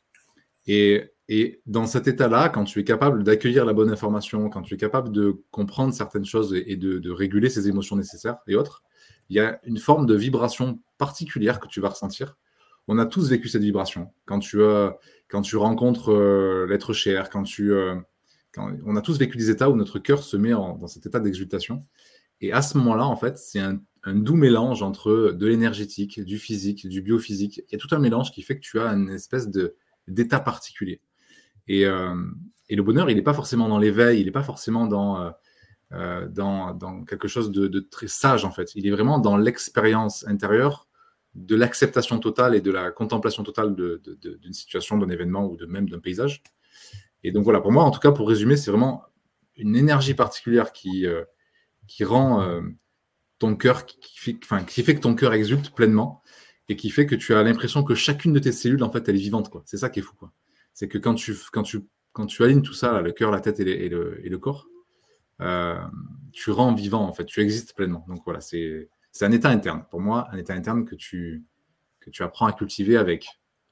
F: Et, et dans cet état-là, quand tu es capable d'accueillir la bonne information, quand tu es capable de comprendre certaines choses et, et de, de réguler ses émotions nécessaires et autres, il y a une forme de vibration particulière que tu vas ressentir. On a tous vécu cette vibration. Quand tu, euh, quand tu rencontres euh, l'être cher, quand tu, euh, quand, on a tous vécu des états où notre cœur se met en, dans cet état d'exultation. Et à ce moment-là, en fait, c'est un, un doux mélange entre de l'énergétique, du physique, du biophysique. Il y a tout un mélange qui fait que tu as une espèce de, d'état particulier. Et, euh, et le bonheur, il n'est pas forcément dans l'éveil, il n'est pas forcément dans... Euh, Euh, dans, dans quelque chose de, de très sage, en fait. Il est vraiment dans l'expérience intérieure de l'acceptation totale et de la contemplation totale de, de, de, d'une situation, d'un événement ou de même d'un paysage. Et donc voilà, pour moi, en tout cas, pour résumer, c'est vraiment une énergie particulière qui, euh, qui rend euh, ton cœur, qui, qui, fait, enfin, qui fait que ton cœur exulte pleinement et qui fait que tu as l'impression que chacune de tes cellules, en fait, elle est vivante, quoi. C'est ça qui est fou, quoi. C'est que quand tu, quand tu, quand tu alignes tout ça, là, le cœur, la tête et, les, et, le, et le corps, Euh, tu rends vivant, en fait, tu existes pleinement. Donc voilà, c'est, c'est un état interne. Pour moi, un état interne que tu, que tu apprends à cultiver avec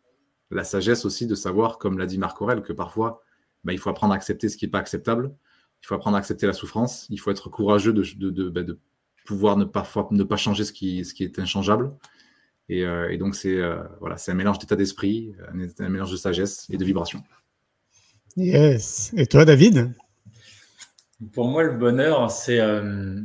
F: la sagesse aussi de savoir, comme l'a dit Marc Aurèle, que parfois, bah, il faut apprendre à accepter ce qui n'est pas acceptable, il faut apprendre à accepter la souffrance, il faut être courageux de, de, de, bah, de pouvoir ne pas, ne pas changer ce qui, ce qui est inchangeable. Et, euh, et donc, c'est, euh, voilà, c'est un mélange d'état d'esprit, un, un mélange de sagesse et de vibration.
A: Yes. Et toi, David?
G: Pour moi, le bonheur, c'est, euh,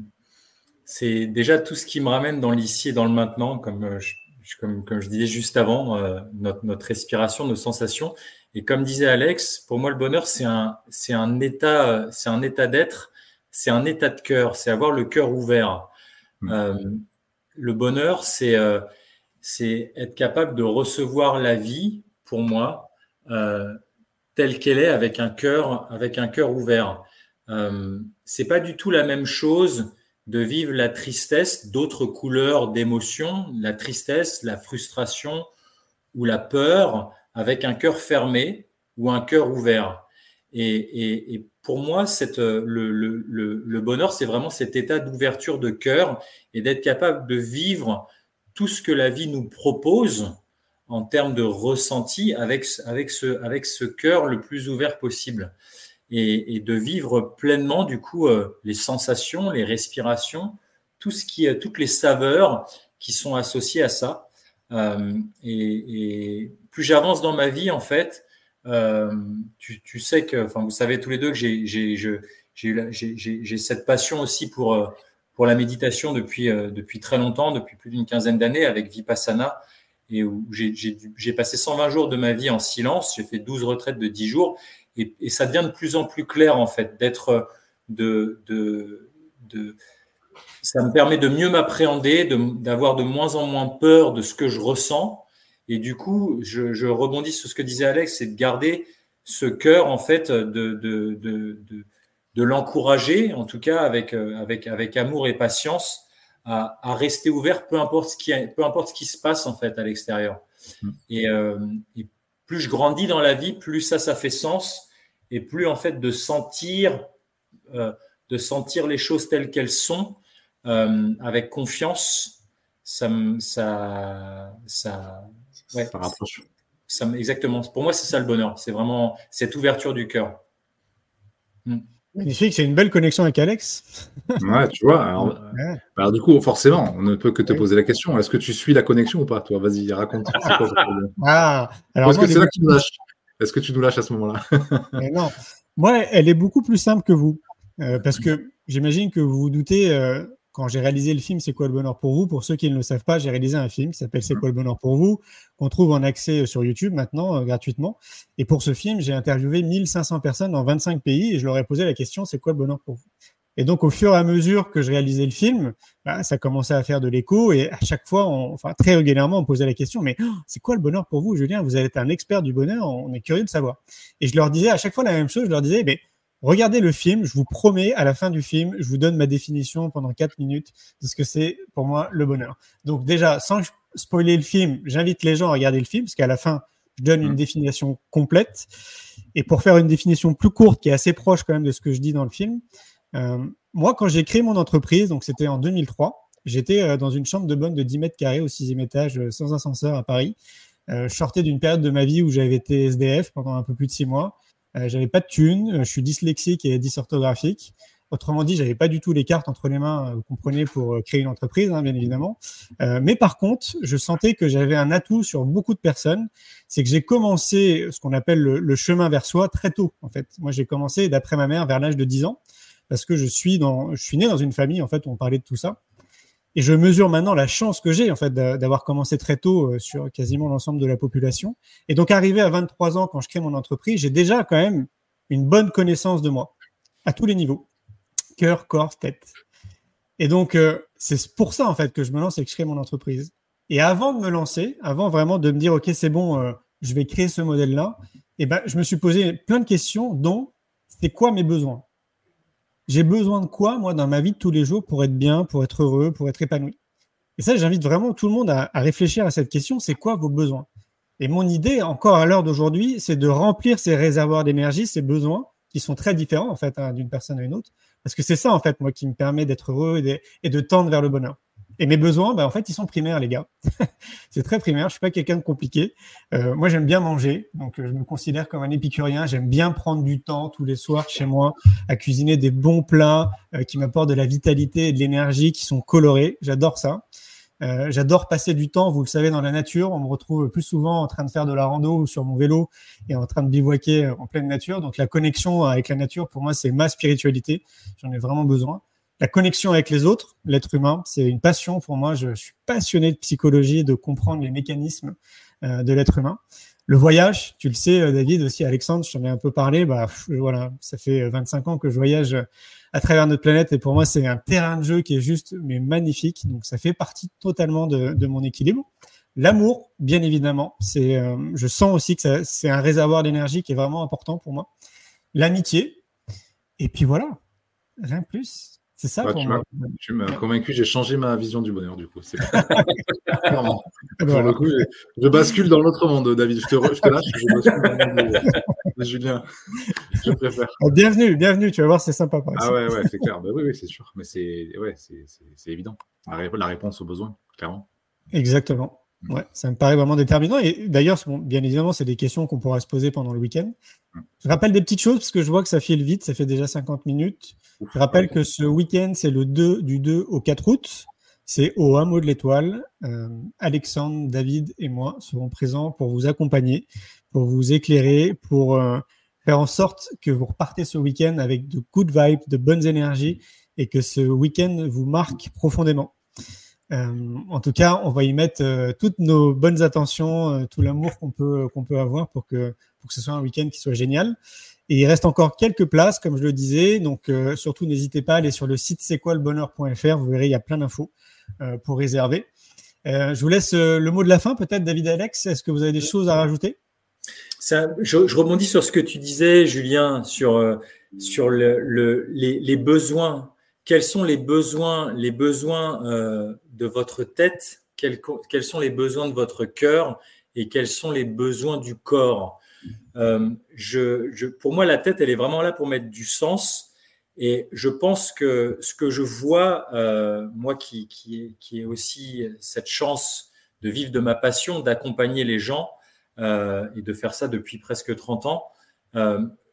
G: c'est déjà tout ce qui me ramène dans l'ici et dans le maintenant, comme je, comme, comme je disais juste avant, euh, notre, notre respiration, nos sensations. Et comme disait Alex, pour moi, le bonheur, c'est un, c'est un état, c'est un état d'être, c'est un état de cœur, c'est avoir le cœur ouvert. Mmh. Euh, le bonheur, c'est, euh, c'est être capable de recevoir la vie, pour moi, euh, telle qu'elle est, avec un cœur, avec un cœur ouvert. Euh, c'est pas du tout la même chose de vivre la tristesse, d'autres couleurs d'émotions, la tristesse, la frustration ou la peur avec un cœur fermé ou un cœur ouvert. Et, et, et pour moi, cette, le, le, le, le bonheur, c'est vraiment cet état d'ouverture de cœur et d'être capable de vivre tout ce que la vie nous propose en termes de ressenti avec, avec, ce, avec ce cœur le plus ouvert possible. Et, et de vivre pleinement, du coup, euh, les sensations, les respirations, tout ce qui, toutes les saveurs qui sont associées à ça. Euh, et, et plus j'avance dans ma vie, en fait, euh, tu, tu sais que, enfin, vous savez tous les deux que j'ai, j'ai, je, j'ai, eu la, j'ai, j'ai, j'ai cette passion aussi pour, euh, pour la méditation depuis, euh, depuis très longtemps, depuis plus d'une quinzaine d'années avec Vipassana, et où j'ai, j'ai, j'ai passé cent vingt jours de ma vie en silence. J'ai fait douze retraites de dix jours. Et, et ça devient de plus en plus clair, en fait, d'être, de, de, de, ça me permet de mieux m'appréhender, de, d'avoir de moins en moins peur de ce que je ressens. Et du coup, je, je rebondis sur ce que disait Alex, c'est de garder ce cœur, en fait, de, de, de, de, de l'encourager, en tout cas, avec, avec, avec amour et patience, à, à rester ouvert, peu importe ce qui, peu importe ce qui se passe, en fait, à l'extérieur. Mmh. Et, euh, et plus je grandis dans la vie, plus ça, ça fait sens. Et plus, en fait, de sentir, euh, de sentir les choses telles qu'elles sont, euh, avec confiance, ça, ça, ça, ouais,
F: ça rapproche.
G: Ça, exactement. Pour moi, c'est ça le bonheur. C'est vraiment cette ouverture du cœur.
A: Mm. Magnifique, c'est une belle connexion avec Alex.
F: Ouais, tu vois. Alors,
A: Ouais.
F: alors, du coup, forcément, on ne peut que te
A: Oui.
F: poser la question. Est-ce que tu suis la connexion ou pas, toi? Vas-y, raconte. C'est quoi, votre problème?
A: Ah,
F: Ou
A: alors
F: est-ce
A: moi,
F: que
A: elle est
F: c'est là que tu
A: beaucoup
F: nous
A: plus...
F: lâches? Est-ce que tu nous lâches à ce moment-là?
A: Mais non, moi, elle est beaucoup plus simple que vous. Euh, parce que j'imagine que vous vous doutez, euh, quand j'ai réalisé le film C'est quoi le bonheur pour vous? Pour ceux qui ne le savent pas, j'ai réalisé un film qui s'appelle C'est quoi le bonheur pour vous? Qu'on trouve en accès sur YouTube maintenant, euh, gratuitement. Et pour ce film, j'ai interviewé mille cinq cents personnes dans vingt-cinq pays et je leur ai posé la question c'est quoi le bonheur pour vous? Et donc, au fur et à mesure que je réalisais le film, bah, ça commençait à faire de l'écho et à chaque fois, on, enfin très régulièrement, on posait la question mais oh, c'est quoi le bonheur pour vous, Julien? Vous êtes un expert du bonheur, on est curieux de savoir. Et je leur disais à chaque fois la même chose, je leur disais mais regardez le film, je vous promets, à la fin du film, je vous donne ma définition pendant quatre minutes de ce que c'est pour moi le bonheur. Donc déjà, sans spoiler le film, j'invite les gens à regarder le film, parce qu'à la fin, je donne une définition complète. Et pour faire une définition plus courte, qui est assez proche quand même de ce que je dis dans le film, euh, moi, quand j'ai créé mon entreprise, donc c'était en deux mille trois, j'étais euh, dans une chambre de bonne de dix mètres carrés au sixième étage, euh, sans ascenseur à Paris. Euh, je sortais d'une période de ma vie où j'avais été S D F pendant un peu plus de six mois. Euh, j'avais pas de thunes, euh, je suis dyslexique et dysorthographique. Autrement dit, j'avais pas du tout les cartes entre les mains, euh, vous comprenez, pour euh, créer une entreprise, hein, bien évidemment. Euh, mais par contre, je sentais que j'avais un atout sur beaucoup de personnes. C'est que j'ai commencé ce qu'on appelle le, le chemin vers soi très tôt, en fait. Moi, j'ai commencé, d'après ma mère, vers l'âge de dix ans, parce que je suis dans, je suis né dans une famille, en fait, où on parlait de tout ça. Et je mesure maintenant la chance que j'ai en fait d'avoir commencé très tôt sur quasiment l'ensemble de la population. Et donc arrivé à vingt-trois ans quand je crée mon entreprise, j'ai déjà quand même une bonne connaissance de moi à tous les niveaux, cœur, corps, tête. Et donc euh, c'est pour ça en fait que je me lance et que je crée mon entreprise. Et avant de me lancer, avant vraiment de me dire ok c'est bon, euh, je vais créer ce modèle-là, et ben je me suis posé plein de questions, dont c'est quoi mes besoins. J'ai besoin de quoi, moi, dans ma vie de tous les jours pour être bien, pour être heureux, pour être épanoui? Et ça, j'invite vraiment tout le monde à, à réfléchir à cette question, c'est quoi vos besoins? Et mon idée, encore à l'heure d'aujourd'hui, c'est de remplir ces réservoirs d'énergie, ces besoins, qui sont très différents, en fait, hein, d'une personne à une autre. Parce que c'est ça, en fait, moi, qui me permet d'être heureux et de, et de tendre vers le bonheur. Et mes besoins, ben, en fait, ils sont primaires, les gars. C'est très primaire. Je suis pas quelqu'un de compliqué. Euh, moi, j'aime bien manger. Donc, euh, je me considère comme un épicurien. J'aime bien prendre du temps tous les soirs chez moi à cuisiner des bons plats euh, qui m'apportent de la vitalité et de l'énergie, qui sont colorés. J'adore ça. Euh, j'adore passer du temps, vous le savez, dans la nature. On me retrouve plus souvent en train de faire de la rando ou sur mon vélo et en train de bivouaquer en pleine nature. Donc, la connexion avec la nature, pour moi, c'est ma spiritualité. J'en ai vraiment besoin. La connexion avec les autres, l'être humain, c'est une passion pour moi. Je suis passionné de psychologie, de comprendre les mécanismes euh, de l'être humain. Le voyage, tu le sais, David, aussi Alexandre, je t'en ai un peu parlé. Bah, voilà, ça fait vingt-cinq ans que je voyage à travers notre planète et pour moi, c'est un terrain de jeu qui est juste mais magnifique. Donc, ça fait partie totalement de, de mon équilibre. L'amour, bien évidemment, c'est, euh, je sens aussi que ça, c'est un réservoir d'énergie qui est vraiment important pour moi. L'amitié, et puis voilà, rien de plus. C'est ça
F: bah,
A: pour
F: tu
A: moi.
F: M'as, tu m'as convaincu, j'ai changé ma vision du bonheur, du coup. C'est clairement. Pour le coup, je, je bascule dans l'autre monde, David. Je te, re, je te lâche, je bascule dans le monde de, de Julien. Je préfère.
A: Bienvenue, bienvenue, tu vas voir, c'est sympa. Par
F: ah ouais, ouais, c'est clair. Bah, oui, oui, c'est sûr. Mais c'est, ouais, c'est, c'est, c'est évident. La, la réponse aux besoins, clairement.
A: Exactement. Ouais, ça me paraît vraiment déterminant. Et d'ailleurs, bon, bien évidemment, c'est des questions qu'on pourra se poser pendant le week-end. Je rappelle des petites choses parce que je vois que ça file vite, ça fait déjà cinquante minutes. Je rappelle que ce week-end, c'est le deux, du deux au quatre août. C'est au Hameau de l'Étoile. Euh, Alexandre, David et moi serons présents pour vous accompagner, pour vous éclairer, pour euh, faire en sorte que vous repartez ce week-end avec de good vibes, de bonnes énergies et que ce week-end vous marque profondément. Euh, en tout cas, on va y mettre euh, toutes nos bonnes attentions, euh, tout l'amour qu'on peut qu'on peut avoir pour que pour que ce soit un week-end qui soit génial. Et il reste encore quelques places, comme je le disais. Donc euh, surtout, n'hésitez pas à aller sur le site c'est quoi le bonheur point f r. Vous verrez, il y a plein d'infos euh, pour réserver. Euh, je vous laisse euh, le mot de la fin, peut-être, David et Alex. Est-ce que vous avez des choses à rajouter?
G: Ça, je, je rebondis sur ce que tu disais, Julien, sur euh, sur le, le les, les besoins. Quels sont les besoins, les besoins euh, de votre tête? Quels, quels sont les besoins de votre cœur et quels sont les besoins du corps? euh, je, je, Pour moi, la tête, elle est vraiment là pour mettre du sens. Et je pense que ce que je vois, euh, moi qui, qui, est, qui est aussi cette chance de vivre de ma passion, d'accompagner les gens euh, et de faire ça depuis presque trente ans, euh,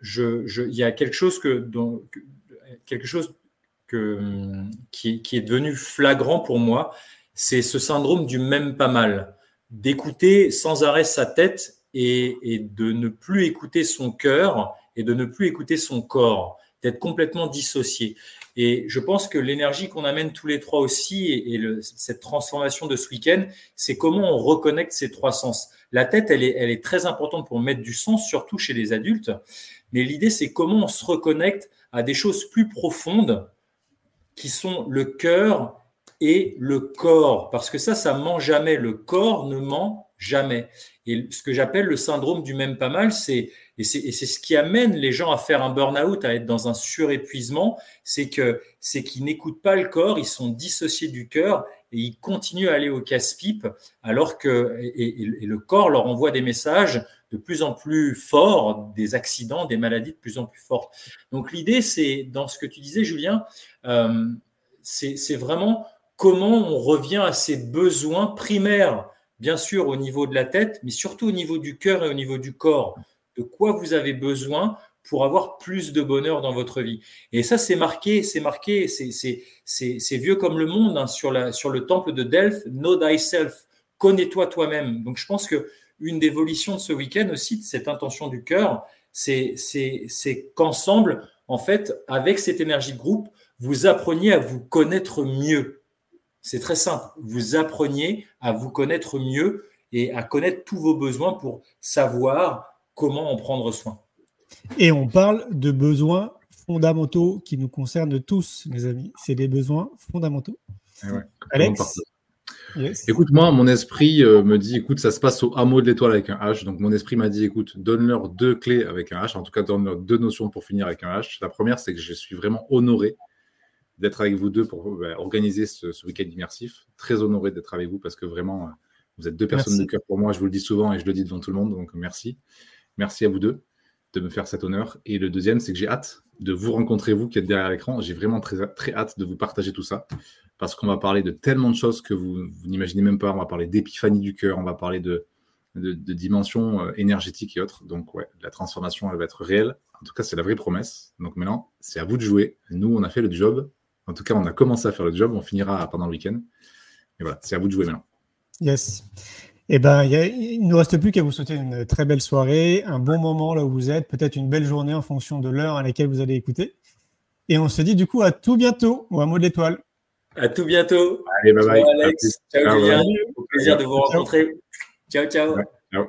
G: je, je, il y a quelque chose que, dont, quelque chose que, qui, qui est devenu flagrant pour moi, c'est ce syndrome du même pas mal, d'écouter sans arrêt sa tête et, et de ne plus écouter son cœur et de ne plus écouter son corps, d'être complètement dissocié. Et je pense que l'énergie qu'on amène tous les trois aussi et, et le, cette transformation de ce week-end, c'est comment on reconnecte ces trois sens. La tête, elle est, elle est très importante pour mettre du sens, surtout chez les adultes. Mais l'idée, c'est comment on se reconnecte à des choses plus profondes qui sont le cœur et le corps. Parce que ça, ça ment jamais. Le corps ne ment jamais. Et ce que j'appelle le syndrome du même pas mal, c'est et c'est, et c'est ce qui amène les gens à faire un burn-out, à être dans un surépuisement, c'est que c'est qu'ils n'écoutent pas le corps, ils sont dissociés du cœur et ils continuent à aller au casse-pipe, alors que et, et, et le corps leur envoie des messages de plus en plus forts, des accidents, des maladies de plus en plus fortes. Donc l'idée, c'est dans ce que tu disais, Julien, euh, c'est, c'est vraiment comment on revient à ses besoins primaires, bien sûr au niveau de la tête, mais surtout au niveau du cœur et au niveau du corps. De quoi vous avez besoin pour avoir plus de bonheur dans votre vie. Et ça, c'est marqué, c'est marqué, c'est, c'est, c'est, c'est vieux comme le monde, hein, sur, la, sur le temple de Delphes, know thyself, connais-toi toi-même. Donc, je pense qu'une des volitions de ce week-end aussi, de cette intention du cœur, c'est, c'est, c'est qu'ensemble, en fait, avec cette énergie de groupe, vous appreniez à vous connaître mieux. C'est très simple. Vous appreniez à vous connaître mieux et à connaître tous vos besoins pour savoir comment en prendre soin.
A: Et on parle de besoins fondamentaux qui nous concernent tous, mes amis. C'est des besoins fondamentaux.
F: Ouais.
A: Alex, yes.
F: Écoute, moi, mon esprit euh, me dit, écoute, ça se passe au hameau de l'étoile avec un H. Donc, mon esprit m'a dit, écoute, donne-leur deux clés avec un H. En tout cas, donne-leur deux notions pour finir avec un H. La première, c'est que je suis vraiment honoré d'être avec vous deux pour bah, organiser ce, ce week-end immersif. Très honoré d'être avec vous parce que vraiment, vous êtes deux personnes merci. De cœur pour moi. Je vous le dis souvent et je le dis devant tout le monde. Donc, merci. Merci à vous deux de me faire cet honneur. Et le deuxième, c'est que j'ai hâte de vous rencontrer, vous qui êtes derrière l'écran. J'ai vraiment très, très hâte de vous partager tout ça parce qu'on va parler de tellement de choses que vous, vous n'imaginez même pas. On va parler d'épiphanie du cœur, on va parler de, de, de dimensions euh, énergétiques et autres. Donc, ouais, la transformation, elle va être réelle. En tout cas, c'est la vraie promesse. Donc maintenant, c'est à vous de jouer. Nous, on a fait le job. En tout cas, on a commencé à faire le job. On finira pendant le week-end. Et voilà, c'est à vous de jouer maintenant.
A: Yes. Eh ben, y a, il ne nous reste plus qu'à vous souhaiter une très belle soirée, un bon moment là où vous êtes, peut-être une belle journée en fonction de l'heure à laquelle vous allez écouter. Et on se dit du coup à tout bientôt au hameau de l'étoile.
G: À tout bientôt.
F: Allez, bye bye.
G: Ciao Alex. Ciao, ciao Julien. Au plaisir de vous
F: ciao.
G: rencontrer. Ciao, ciao.
F: Ouais, ciao.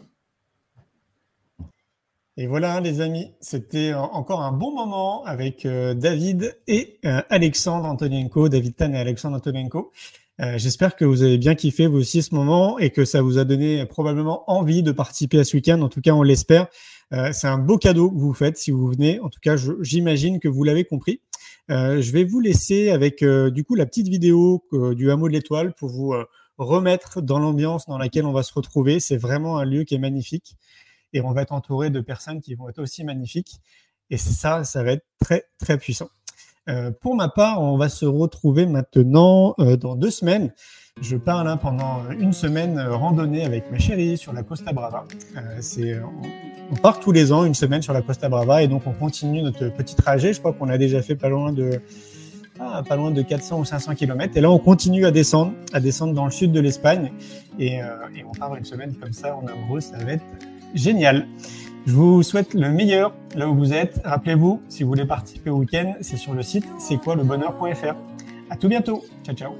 A: Et voilà les amis, c'était encore un bon moment avec euh, David et euh, Alexandre Antonienko, David Tan et Alexandre Antonienko. Euh, j'espère que vous avez bien kiffé vous aussi ce moment et que ça vous a donné probablement envie de participer à ce week-end. En tout cas, on l'espère. Euh, c'est un beau cadeau que vous faites si vous venez. En tout cas, je, j'imagine que vous l'avez compris. Euh, je vais vous laisser avec euh, du coup la petite vidéo euh, du hameau de l'étoile pour vous euh, remettre dans l'ambiance dans laquelle on va se retrouver. C'est vraiment un lieu qui est magnifique et on va être entouré de personnes qui vont être aussi magnifiques. Et c'est ça, ça va être très très puissant. Euh, pour ma part, on va se retrouver maintenant euh, dans deux semaines. Je pars là pendant une semaine euh, randonnée avec ma chérie sur la Costa Brava. Euh, c'est, on, on part tous les ans une semaine sur la Costa Brava et donc on continue notre petit trajet. Je crois qu'on a déjà fait pas loin de, ah, pas loin de quatre cents ou cinq cents kilomètres. Et là, on continue à descendre, à descendre dans le sud de l'Espagne. Et, euh, et on part une semaine comme ça en amoureux. Ça va être génial. Je vous souhaite le meilleur là où vous êtes. Rappelez-vous, si vous voulez participer au week-end, c'est sur le site c'est quoi le bonheur point f r. À tout bientôt. Ciao, ciao.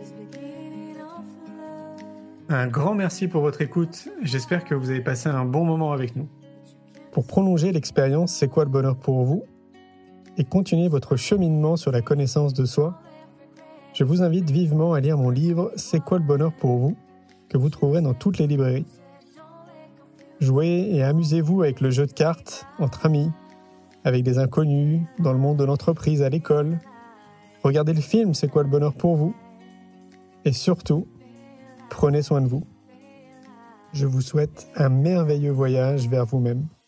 A: Un grand merci pour votre écoute. J'espère que vous avez passé un bon moment avec nous. Pour prolonger l'expérience C'est quoi le bonheur pour vous et continuer votre cheminement sur la connaissance de soi, je vous invite vivement à lire mon livre C'est quoi le bonheur pour vous que vous trouverez dans toutes les librairies. Jouez et amusez-vous avec le jeu de cartes entre amis, avec des inconnus, dans le monde de l'entreprise, à l'école. Regardez le film C'est quoi le bonheur pour vous et surtout, prenez soin de vous. Je vous souhaite un merveilleux voyage vers vous-même.